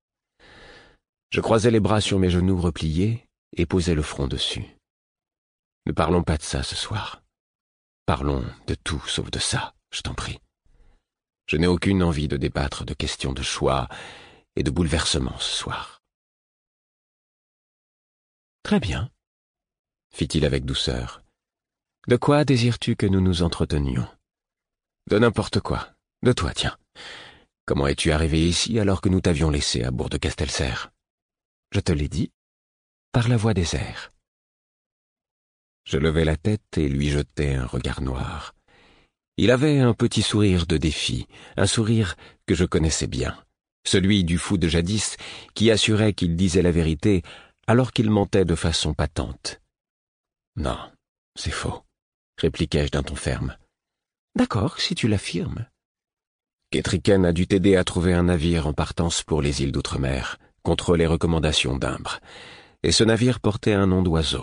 Je croisai les bras sur mes genoux repliés et posai le front dessus. Ne parlons pas de ça ce soir. Parlons de tout sauf de ça, je t'en prie. Je n'ai aucune envie de débattre de questions de choix et de bouleversement ce soir. Très bien, fit-il avec douceur. De quoi désires-tu que nous nous entretenions? De n'importe quoi. De toi, tiens. Comment es-tu arrivé ici alors que nous t'avions laissé à Bourg-de-Castelserre? Je te l'ai dit, par la voie des airs. Je levai la tête et lui jetai un regard noir. Il avait un petit sourire de défi, un sourire que je connaissais bien, celui du fou de jadis qui assurait qu'il disait la vérité alors qu'il mentait de façon patente. « Non, c'est faux, » répliquai-je d'un ton ferme. « D'accord, si tu l'affirmes. » Kettricken a dû t'aider à trouver un navire en partance pour les îles d'outre-mer, contre les recommandations d'Imbre, et ce navire portait un nom d'oiseau.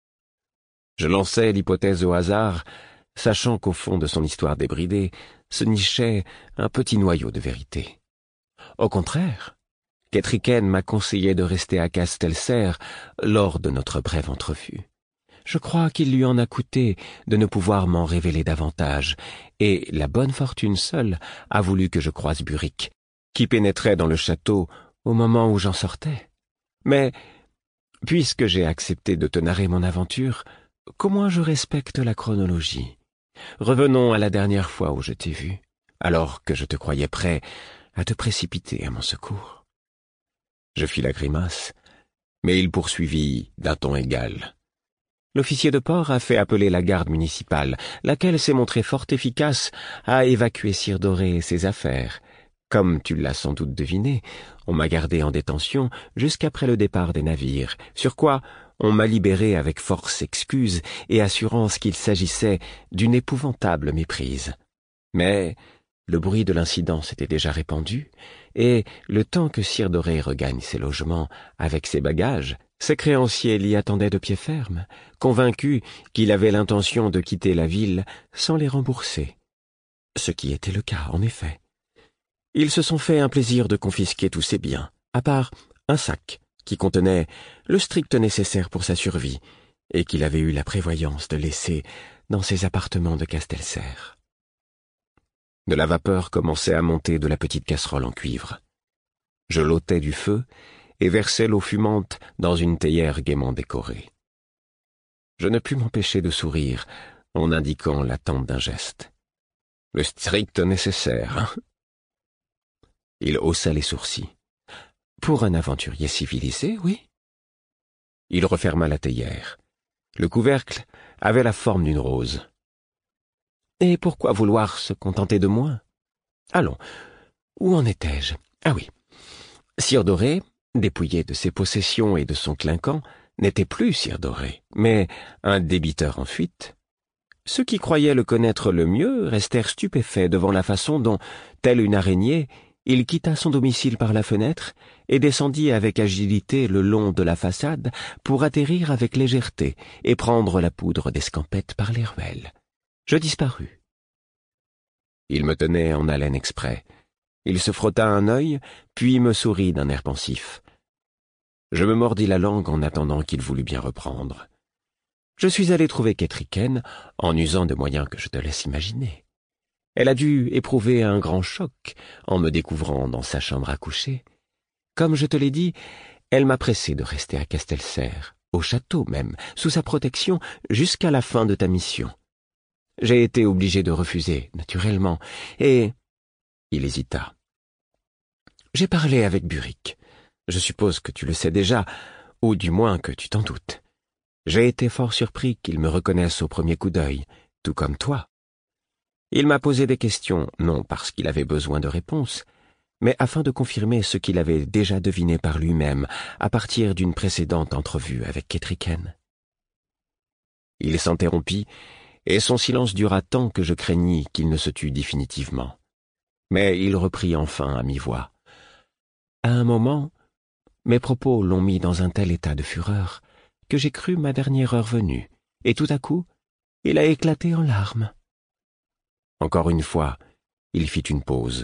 Je lançai l'hypothèse au hasard, sachant qu'au fond de son histoire débridée se nichait un petit noyau de vérité. Au contraire, Kettricken m'a conseillé de rester à Castelserre lors de notre brève entrevue. Je crois qu'il lui en a coûté de ne pouvoir m'en révéler davantage, et la bonne fortune seule a voulu que je croise Burick, qui pénétrait dans le château au moment où j'en sortais. Mais, puisque j'ai accepté de te narrer mon aventure, qu'au moins je respecte la chronologie. Revenons à la dernière fois où je t'ai vu, alors que je te croyais prêt à te précipiter à mon secours. Je fis la grimace, mais il poursuivit d'un ton égal. L'officier de port a fait appeler la garde municipale, laquelle s'est montrée fort efficace à évacuer Sire Doré et ses affaires. Comme tu l'as sans doute deviné, on m'a gardé en détention jusqu'après le départ des navires, sur quoi on m'a libéré avec force excuses et assurance qu'il s'agissait d'une épouvantable méprise. Mais le bruit de l'incident s'était déjà répandu, et le temps que Sire Doré regagne ses logements avec ses bagages, ses créanciers l'y attendaient de pied ferme, convaincus qu'il avait l'intention de quitter la ville sans les rembourser. Ce qui était le cas, en effet. Ils se sont fait un plaisir de confisquer tous ses biens, à part un sac qui contenait le strict nécessaire pour sa survie et qu'il avait eu la prévoyance de laisser dans ses appartements de Castelserre. De la vapeur commençait à monter de la petite casserole en cuivre. Je l'ôtais du feu et versais l'eau fumante dans une théière gaiement décorée. Je ne pus m'empêcher de sourire en indiquant l'attente d'un geste. « Le strict nécessaire, hein ?» Il haussa les sourcils. « Pour un aventurier civilisé, oui. » Il referma la théière. Le couvercle avait la forme d'une rose. « Et pourquoi vouloir se contenter de moins ? Allons, où en étais-je ? Ah oui, Sire Doré, dépouillé de ses possessions et de son clinquant, n'était plus Sire Doré, mais un débiteur en fuite. Ceux qui croyaient le connaître le mieux restèrent stupéfaits devant la façon dont, tel une araignée, il quitta son domicile par la fenêtre et descendit avec agilité le long de la façade pour atterrir avec légèreté et prendre la poudre d'escampette par les ruelles. Je disparus. Il me tenait en haleine exprès. Il se frotta un œil, puis me sourit d'un air pensif. Je me mordis la langue en attendant qu'il voulût bien reprendre. Je suis allé trouver Kettricken en usant de moyens que je te laisse imaginer. Elle a dû éprouver un grand choc en me découvrant dans sa chambre à coucher. Comme je te l'ai dit, elle m'a pressé de rester à Castelserre, au château même, sous sa protection, jusqu'à la fin de ta mission. J'ai été obligé de refuser, naturellement, et... Il hésita. J'ai parlé avec Burick. Je suppose que tu le sais déjà, ou du moins que tu t'en doutes. J'ai été fort surpris qu'il me reconnaisse au premier coup d'œil, tout comme toi. Il m'a posé des questions, non parce qu'il avait besoin de réponses, mais afin de confirmer ce qu'il avait déjà deviné par lui-même à partir d'une précédente entrevue avec Kettricken. Il s'interrompit, et son silence dura tant que je craignis qu'il ne se tût définitivement. Mais il reprit enfin à mi-voix. À un moment, mes propos l'ont mis dans un tel état de fureur que j'ai cru ma dernière heure venue, et tout à coup, il a éclaté en larmes. Encore une fois, il fit une pause.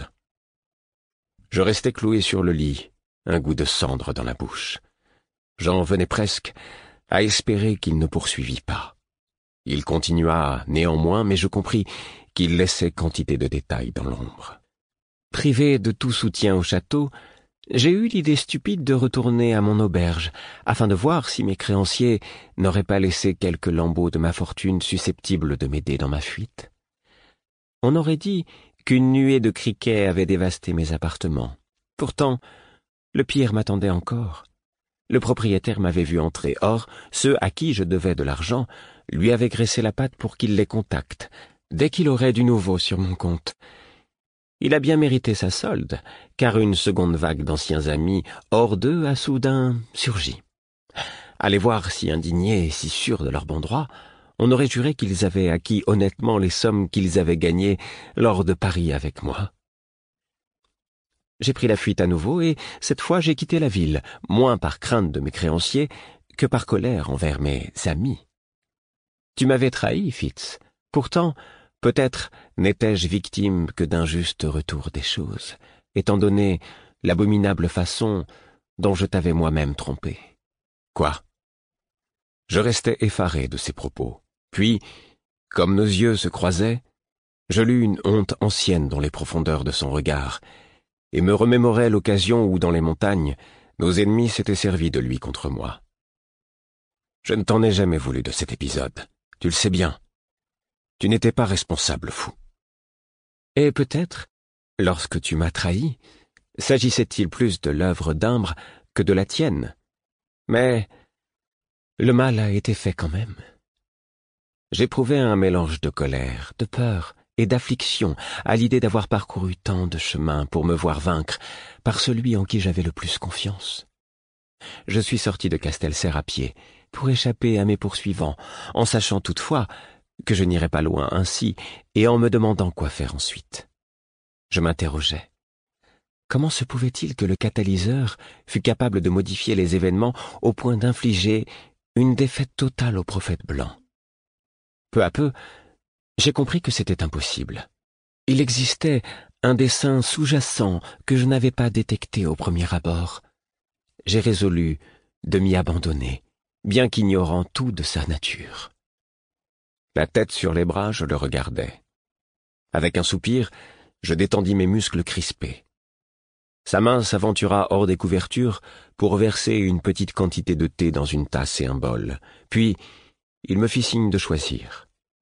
Je restais cloué sur le lit, un goût de cendre dans la bouche. J'en venais presque à espérer qu'il ne poursuivît pas. Il continua néanmoins, mais je compris qu'il laissait quantité de détails dans l'ombre. Privé de tout soutien au château, j'ai eu l'idée stupide de retourner à mon auberge, afin de voir si mes créanciers n'auraient pas laissé quelques lambeaux de ma fortune susceptibles de m'aider dans ma fuite. On aurait dit qu'une nuée de criquets avait dévasté mes appartements. Pourtant, le pire m'attendait encore. Le propriétaire m'avait vu entrer, or, ceux à qui je devais de l'argent lui avaient graissé la patte pour qu'il les contacte, dès qu'il aurait du nouveau sur mon compte. Il a bien mérité sa solde, car une seconde vague d'anciens amis hors d'eux a soudain surgi. À les voir si indignés et si sûrs de leur bon droit, on aurait juré qu'ils avaient acquis honnêtement les sommes qu'ils avaient gagnées lors de paris avec moi. J'ai pris la fuite à nouveau et, cette fois, j'ai quitté la ville, moins par crainte de mes créanciers que par colère envers mes amis. Tu m'avais trahi, Fitz. Pourtant, peut-être n'étais-je victime que d'un juste retour des choses, étant donné l'abominable façon dont je t'avais moi-même trompé. Quoi? Je restais effaré de ces propos. Puis, comme nos yeux se croisaient, je lus une honte ancienne dans les profondeurs de son regard, et me remémorai l'occasion où, dans les montagnes, nos ennemis s'étaient servis de lui contre moi. Je ne t'en ai jamais voulu de cet épisode, tu le sais bien. Tu n'étais pas responsable, fou. Et peut-être, lorsque tu m'as trahi, s'agissait-il plus de l'œuvre d'Imbre que de la tienne. Mais le mal a été fait quand même. J'éprouvais un mélange de colère, de peur et d'affliction à l'idée d'avoir parcouru tant de chemins pour me voir vaincre par celui en qui j'avais le plus confiance. Je suis sorti de Castelserre à pied pour échapper à mes poursuivants, en sachant toutefois que je n'irais pas loin ainsi et en me demandant quoi faire ensuite. Je m'interrogeais. Comment se pouvait-il que le catalyseur fût capable de modifier les événements au point d'infliger une défaite totale au prophète blanc? Peu à peu, j'ai compris que c'était impossible. Il existait un dessein sous-jacent que je n'avais pas détecté au premier abord. J'ai résolu de m'y abandonner, bien qu'ignorant tout de sa nature. La tête sur les bras, je le regardais. Avec un soupir, je détendis mes muscles crispés. Sa main s'aventura hors des couvertures pour verser une petite quantité de thé dans une tasse et un bol, puis il me fit signe de choisir.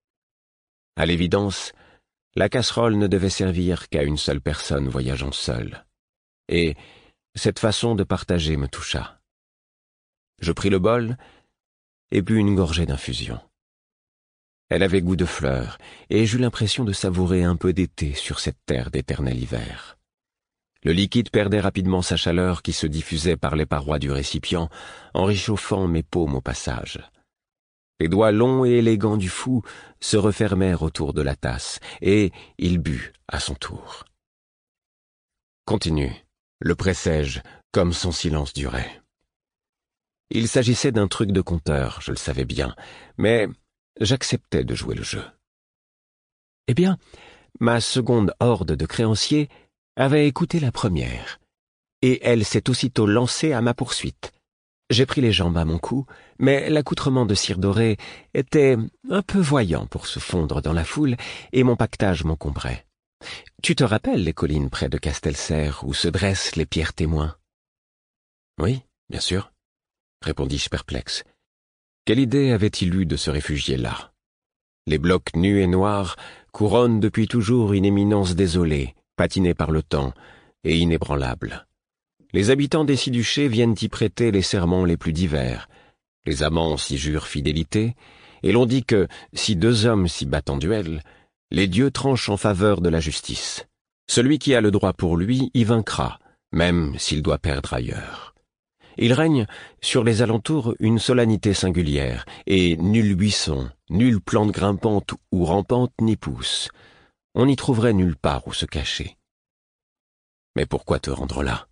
À l'évidence, la casserole ne devait servir qu'à une seule personne voyageant seule, et cette façon de partager me toucha. Je pris le bol et bus une gorgée d'infusion. Elle avait goût de fleurs, et j'eus l'impression de savourer un peu d'été sur cette terre d'éternel hiver. Le liquide perdait rapidement sa chaleur qui se diffusait par les parois du récipient, en réchauffant mes paumes au passage. Les doigts longs et élégants du fou se refermèrent autour de la tasse, et il but à son tour. « Continue », le pressai-je, comme son silence durait. Il s'agissait d'un truc de conteur, je le savais bien, mais j'acceptais de jouer le jeu. Eh bien, ma seconde horde de créanciers avait écouté la première, et elle s'est aussitôt lancée à ma poursuite. J'ai pris les jambes à mon cou, mais l'accoutrement de cire dorée était un peu voyant pour se fondre dans la foule, et mon pactage m'encombrait. Tu te rappelles les collines près de Castelserre où se dressent les pierres témoins? Oui, bien sûr, répondis-je perplexe. Quelle idée avait-il eu de se réfugier là? Les blocs nus et noirs couronnent depuis toujours une éminence désolée, patinée par le temps et inébranlable. Les habitants des six duchés viennent y prêter les serments les plus divers. Les amants s'y jurent fidélité, et l'on dit que, si deux hommes s'y battent en duel, les dieux tranchent en faveur de la justice. Celui qui a le droit pour lui y vaincra, même s'il doit perdre ailleurs. Il règne sur les alentours une solennité singulière, et nul buisson, nulle plante grimpante ou rampante n'y pousse. On n'y trouverait nulle part où se cacher. Mais pourquoi te rendre là?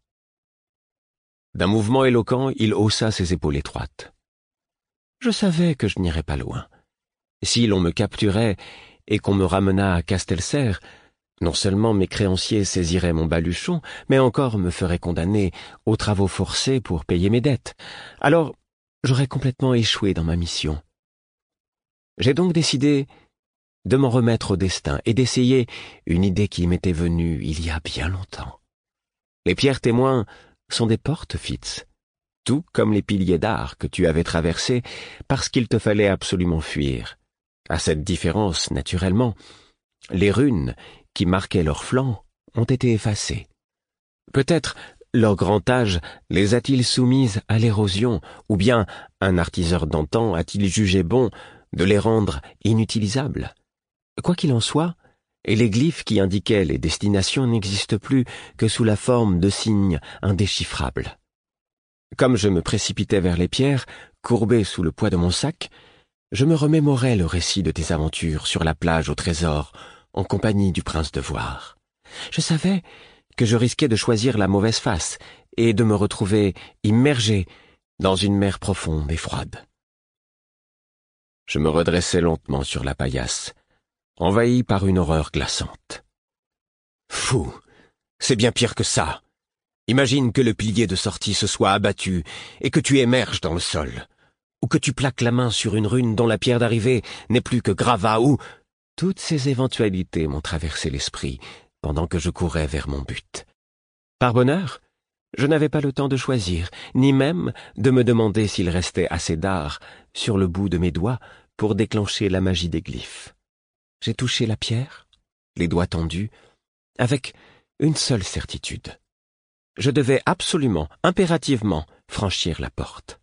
D'un mouvement éloquent, il haussa ses épaules étroites. Je savais que je n'irais pas loin. Si l'on me capturait et qu'on me ramena à Castelserre, non seulement mes créanciers saisiraient mon baluchon, mais encore me feraient condamner aux travaux forcés pour payer mes dettes. Alors, j'aurais complètement échoué dans ma mission. J'ai donc décidé de m'en remettre au destin et d'essayer une idée qui m'était venue il y a bien longtemps. Les pierres témoins sont des portes, Fitz, tout comme les piliers d'art que tu avais traversés parce qu'il te fallait absolument fuir. À cette différence, naturellement, les runes qui marquaient leurs flancs ont été effacées. Peut-être leur grand âge les a-t-il soumises à l'érosion, ou bien un artiseur d'antan a-t-il jugé bon de les rendre inutilisables. Quoi qu'il en soit, et les glyphes qui indiquaient les destinations n'existent plus que sous la forme de signes indéchiffrables. Comme je me précipitais vers les pierres, courbé sous le poids de mon sac, je me remémorais le récit de tes aventures sur la plage au trésor, en compagnie du prince de Voir. Je savais que je risquais de choisir la mauvaise face et de me retrouver immergé dans une mer profonde et froide. Je me redressai lentement sur la paillasse, envahi par une horreur glaçante. Fou, c'est bien pire que ça. Imagine que le pilier de sortie se soit abattu et que tu émerges dans le sol, ou que tu plaques la main sur une rune dont la pierre d'arrivée n'est plus que gravat, ou... Toutes ces éventualités m'ont traversé l'esprit pendant que je courais vers mon but. Par bonheur, je n'avais pas le temps de choisir, ni même de me demander s'il restait assez d'art sur le bout de mes doigts pour déclencher la magie des glyphes. J'ai touché la pierre, les doigts tendus, avec une seule certitude. Je devais absolument, impérativement, franchir la porte.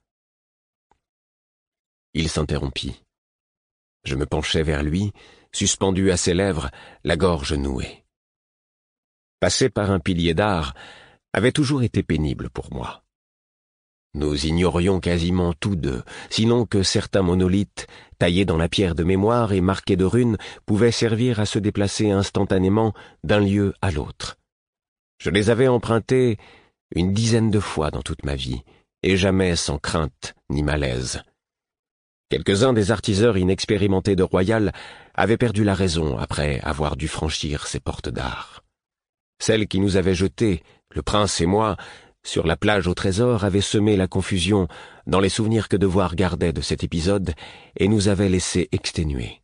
Il s'interrompit. Je me penchai vers lui, suspendu à ses lèvres, la gorge nouée. Passer par un pilier d'art avait toujours été pénible pour moi. Nous ignorions quasiment tous deux, sinon que certains monolithes, taillés dans la pierre de mémoire et marqués de runes, pouvaient servir à se déplacer instantanément d'un lieu à l'autre. Je les avais empruntés une dizaine de fois dans toute ma vie, et jamais sans crainte ni malaise. Quelques-uns des artiseurs inexpérimentés de Royal avaient perdu la raison après avoir dû franchir ces portes d'art. Celle qui nous avait jetés, le prince et moi, sur la plage au trésor avait semé la confusion dans les souvenirs que Devoir gardait de cet épisode et nous avait laissé exténués.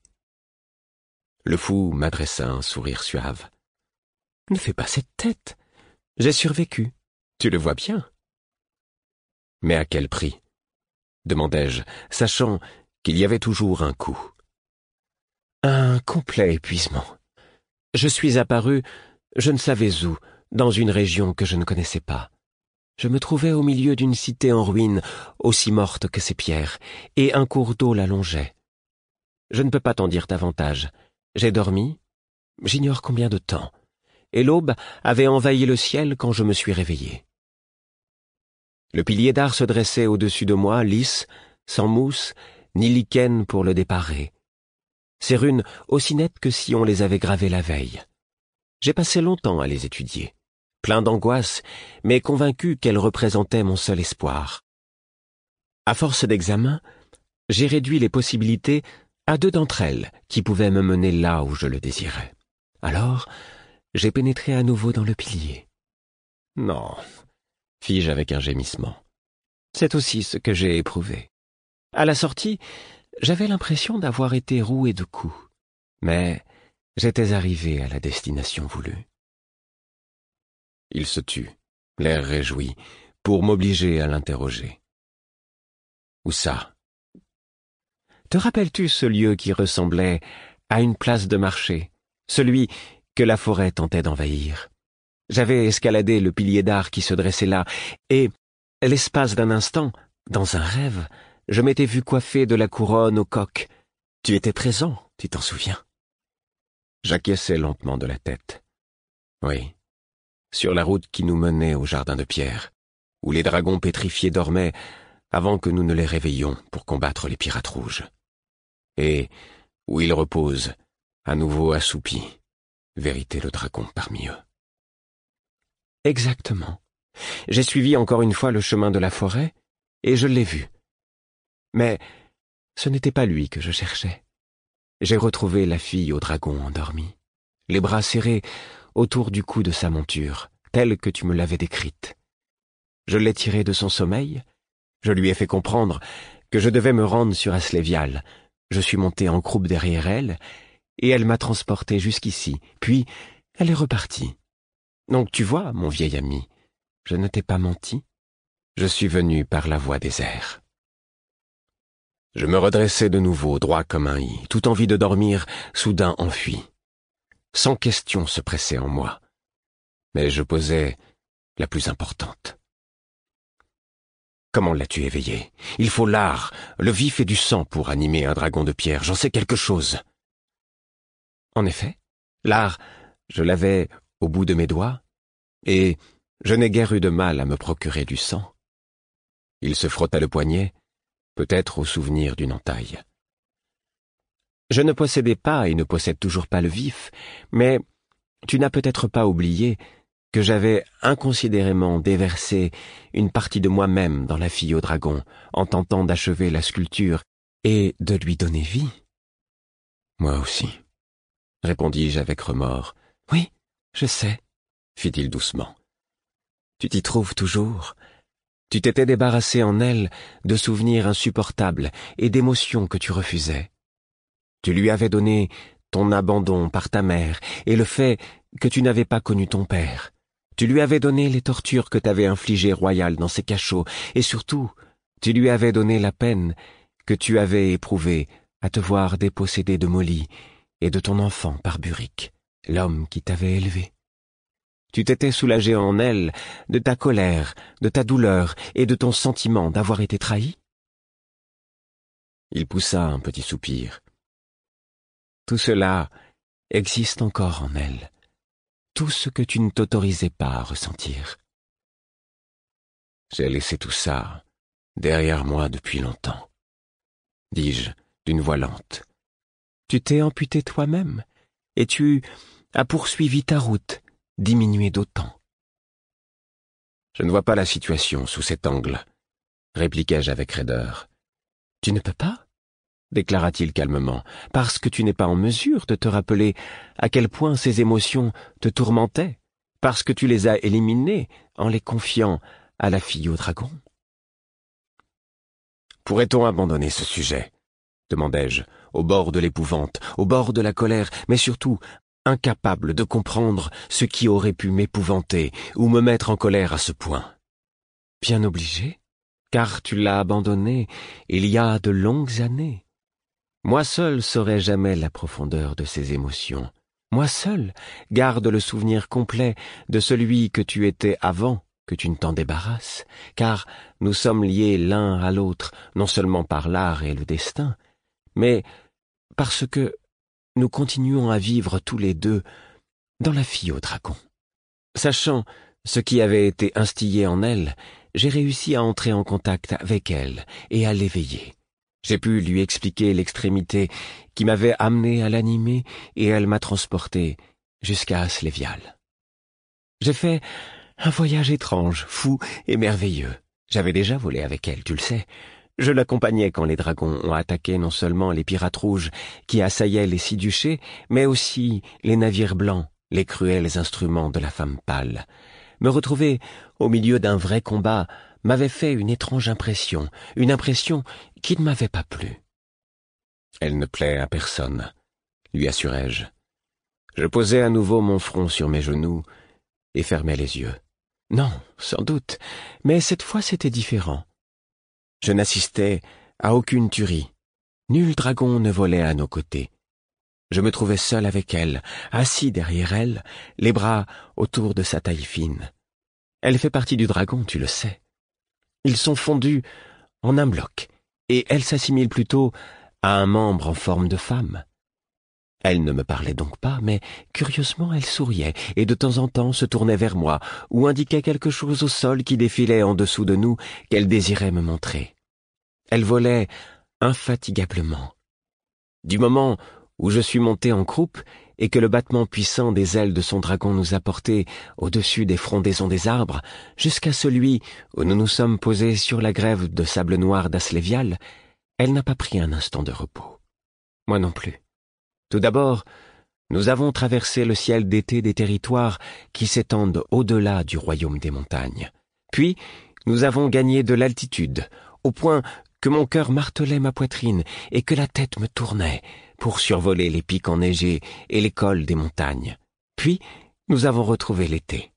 Le fou m'adressa un sourire suave. « Ne fais pas cette tête. J'ai survécu. Tu le vois bien. »« Mais à quel prix ?» demandai-je, sachant qu'il y avait toujours un coût. « Un complet épuisement. Je suis apparu, je ne savais où, dans une région que je ne connaissais pas. Je me trouvais au milieu d'une cité en ruine, aussi morte que ses pierres, et un cours d'eau la longeait. Je ne peux pas t'en dire davantage. J'ai dormi, j'ignore combien de temps, et l'aube avait envahi le ciel quand je me suis réveillé. Le pilier d'art se dressait au-dessus de moi, lisse, sans mousse, ni lichen pour le déparer. Ces runes aussi nettes que si on les avait gravées la veille. J'ai passé longtemps à les étudier, plein d'angoisse, mais convaincu qu'elles représentaient mon seul espoir. À force d'examen, j'ai réduit les possibilités à deux d'entre elles qui pouvaient me mener là où je le désirais. Alors, j'ai pénétré à nouveau dans le pilier. Non, fis-je avec un gémissement. C'est aussi ce que j'ai éprouvé. À la sortie, j'avais l'impression d'avoir été roué de coups, mais j'étais arrivé à la destination voulue. Il se tut, l'air réjoui, pour m'obliger à l'interroger. « Où ça ?»« Te rappelles-tu ce lieu qui ressemblait à une place de marché, celui que la forêt tentait d'envahir ? J'avais escaladé le pilier d'art qui se dressait là, et, l'espace d'un instant, dans un rêve, je m'étais vu coiffé de la couronne au coq. Tu étais présent, tu t'en souviens ?» J'acquiesçai lentement de la tête. Oui, sur la route qui nous menait au jardin de pierre, où les dragons pétrifiés dormaient avant que nous ne les réveillions pour combattre les pirates rouges. Et où ils reposent, à nouveau assoupis, vérité le dragon parmi eux. Exactement. J'ai suivi encore une fois le chemin de la forêt, et je l'ai vu. Mais ce n'était pas lui que je cherchais. J'ai retrouvé la fille au dragon endormi, les bras serrés autour du cou de sa monture, telle que tu me l'avais décrite. Je l'ai tirée de son sommeil, je lui ai fait comprendre que je devais me rendre sur Asclépial. Je suis monté en croupe derrière elle, et elle m'a transporté jusqu'ici, puis elle est repartie. Donc tu vois, mon vieil ami, je ne t'ai pas menti. Je suis venu par la voie des airs. Je me redressai de nouveau, droit comme un i, toute envie de dormir, soudain enfuie. Cent questions se pressaient en moi, mais je posais la plus importante. Comment l'as-tu éveillé? Il faut l'art, le vif et du sang pour animer un dragon de pierre, j'en sais quelque chose. En effet, L'art, je l'avais au bout de mes doigts, et je n'ai guère eu de mal à me procurer du sang. Il se frotta le poignet, peut-être au souvenir d'une entaille. Je ne possédais pas et ne possède toujours pas le vif, mais tu n'as peut-être pas oublié que j'avais inconsidérément déversé une partie de moi-même dans la fille au dragon en tentant d'achever la sculpture et de lui donner vie. Moi aussi, répondis-je avec remords. Oui, je sais, fit-il doucement. Tu t'y trouves toujours. Tu t'étais débarrassé en elle de souvenirs insupportables et d'émotions que tu refusais. Tu lui avais donné ton abandon par ta mère et le fait que tu n'avais pas connu ton père. Tu lui avais donné les tortures que t'avait infligées Royal dans ses cachots, et surtout, tu lui avais donné la peine que tu avais éprouvée à te voir dépossédé de Molly et de ton enfant par Burick, l'homme qui t'avait élevé. Tu t'étais soulagé en elle de ta colère, de ta douleur et de ton sentiment d'avoir été trahi? Il poussa un petit soupir. Tout cela existe encore en elle. Tout ce que tu ne t'autorisais pas à ressentir. J'ai laissé tout ça derrière moi depuis longtemps, dis-je d'une voix lente. Tu t'es amputé toi-même, et tu as poursuivi ta route, diminuée d'autant. Je ne vois pas la situation sous cet angle, répliquai-je avec raideur. Tu ne peux pas? Déclara-t-il calmement, parce que tu n'es pas en mesure de te rappeler à quel point ces émotions te tourmentaient, parce que tu les as éliminées en les confiant à la fille au dragon. Pourrait-on abandonner ce sujet? Demandai-je, au bord de l'épouvante, au bord de la colère, mais surtout incapable de comprendre ce qui aurait pu m'épouvanter ou me mettre en colère à ce point. Bien obligé, car tu l'as abandonné il y a de longues années. Moi seul saurai jamais la profondeur de ces émotions. Moi seul garde le souvenir complet de celui que tu étais avant que tu ne t'en débarrasses, car nous sommes liés l'un à l'autre, non seulement par l'art et le destin, mais parce que nous continuons à vivre tous les deux dans la fille au dragon. Sachant ce qui avait été instillé en elle, j'ai réussi à entrer en contact avec elle et à l'éveiller. J'ai pu lui expliquer l'extrémité qui m'avait amené à l'animer et elle m'a transporté jusqu'à Asclepial. J'ai fait un voyage étrange, fou et merveilleux. J'avais déjà volé avec elle, tu le sais. Je l'accompagnais quand les dragons ont attaqué non seulement les pirates rouges qui assaillaient les six duchés, mais aussi les navires blancs, les cruels instruments de la femme pâle. Me retrouver au milieu d'un vrai combat m'avait fait une étrange impression, une impression qui ne m'avait pas plu. « Elle ne plaît à personne », lui assurai-je. Je posai à nouveau mon front sur mes genoux et fermai les yeux. Non, sans doute, mais cette fois c'était différent. Je n'assistais à aucune tuerie. Nul dragon ne volait à nos côtés. Je me trouvais seul avec elle, assis derrière elle, les bras autour de sa taille fine. Elle fait partie du dragon, tu le sais. Ils sont fondus en un bloc, et elle s'assimile plutôt à un membre en forme de femme. Elle ne me parlait donc pas, mais curieusement elle souriait, et de temps en temps se tournait vers moi, ou indiquait quelque chose au sol qui défilait en dessous de nous qu'elle désirait me montrer. Elle volait infatigablement. Du moment où je suis monté en croupe et que le battement puissant des ailes de son dragon nous a portés au-dessus des frondaisons des arbres, jusqu'à celui où nous nous sommes posés sur la grève de sable noir d'Asclepial, elle n'a pas pris un instant de repos. Moi non plus. Tout d'abord, nous avons traversé le ciel d'été des territoires qui s'étendent au-delà du royaume des montagnes. Puis, nous avons gagné de l'altitude, au point que mon cœur martelait ma poitrine et que la tête me tournait pour survoler les pics enneigés et les cols des montagnes. Puis, nous avons retrouvé l'été.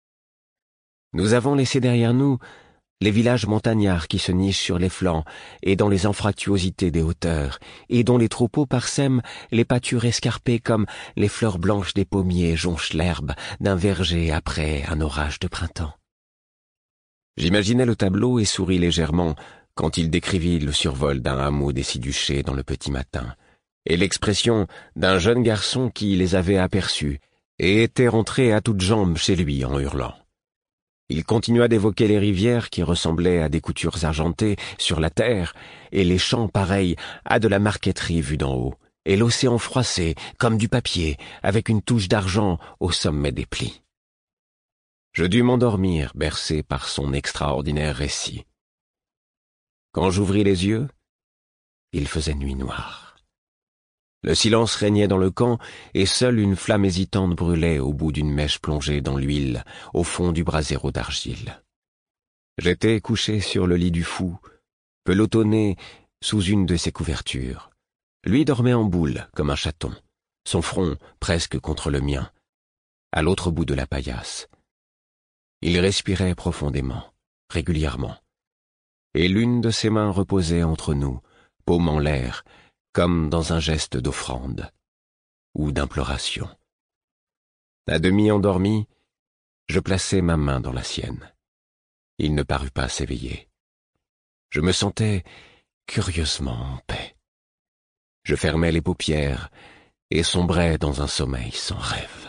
Nous avons laissé derrière nous les villages montagnards qui se nichent sur les flancs et dans les anfractuosités des hauteurs, et dont les troupeaux parsèment les pâtures escarpées comme les fleurs blanches des pommiers jonchent l'herbe d'un verger après un orage de printemps. J'imaginais le tableau et souris légèrement quand il décrivit le survol d'un hameau des six duchés dans le petit matin, et l'expression d'un jeune garçon qui les avait aperçus et était rentré à toutes jambes chez lui en hurlant. Il continua d'évoquer les rivières qui ressemblaient à des coutures argentées sur la terre, et les champs pareils à de la marqueterie vue d'en haut, et l'océan froissé comme du papier, avec une touche d'argent au sommet des plis. Je dus m'endormir, bercé par son extraordinaire récit. Quand j'ouvris les yeux, il faisait nuit noire. Le silence régnait dans le camp, et seule une flamme hésitante brûlait au bout d'une mèche plongée dans l'huile, au fond du brasero d'argile. J'étais couché sur le lit du fou, pelotonné sous une de ses couvertures. Lui dormait en boule, comme un chaton, son front presque contre le mien, à l'autre bout de la paillasse. Il respirait profondément, régulièrement, et l'une de ses mains reposait entre nous, paume en l'air, comme dans un geste d'offrande ou d'imploration. À demi endormi, je plaçai ma main dans la sienne. Il ne parut pas s'éveiller. Je me sentais curieusement en paix. Je fermai les paupières et sombrai dans un sommeil sans rêve.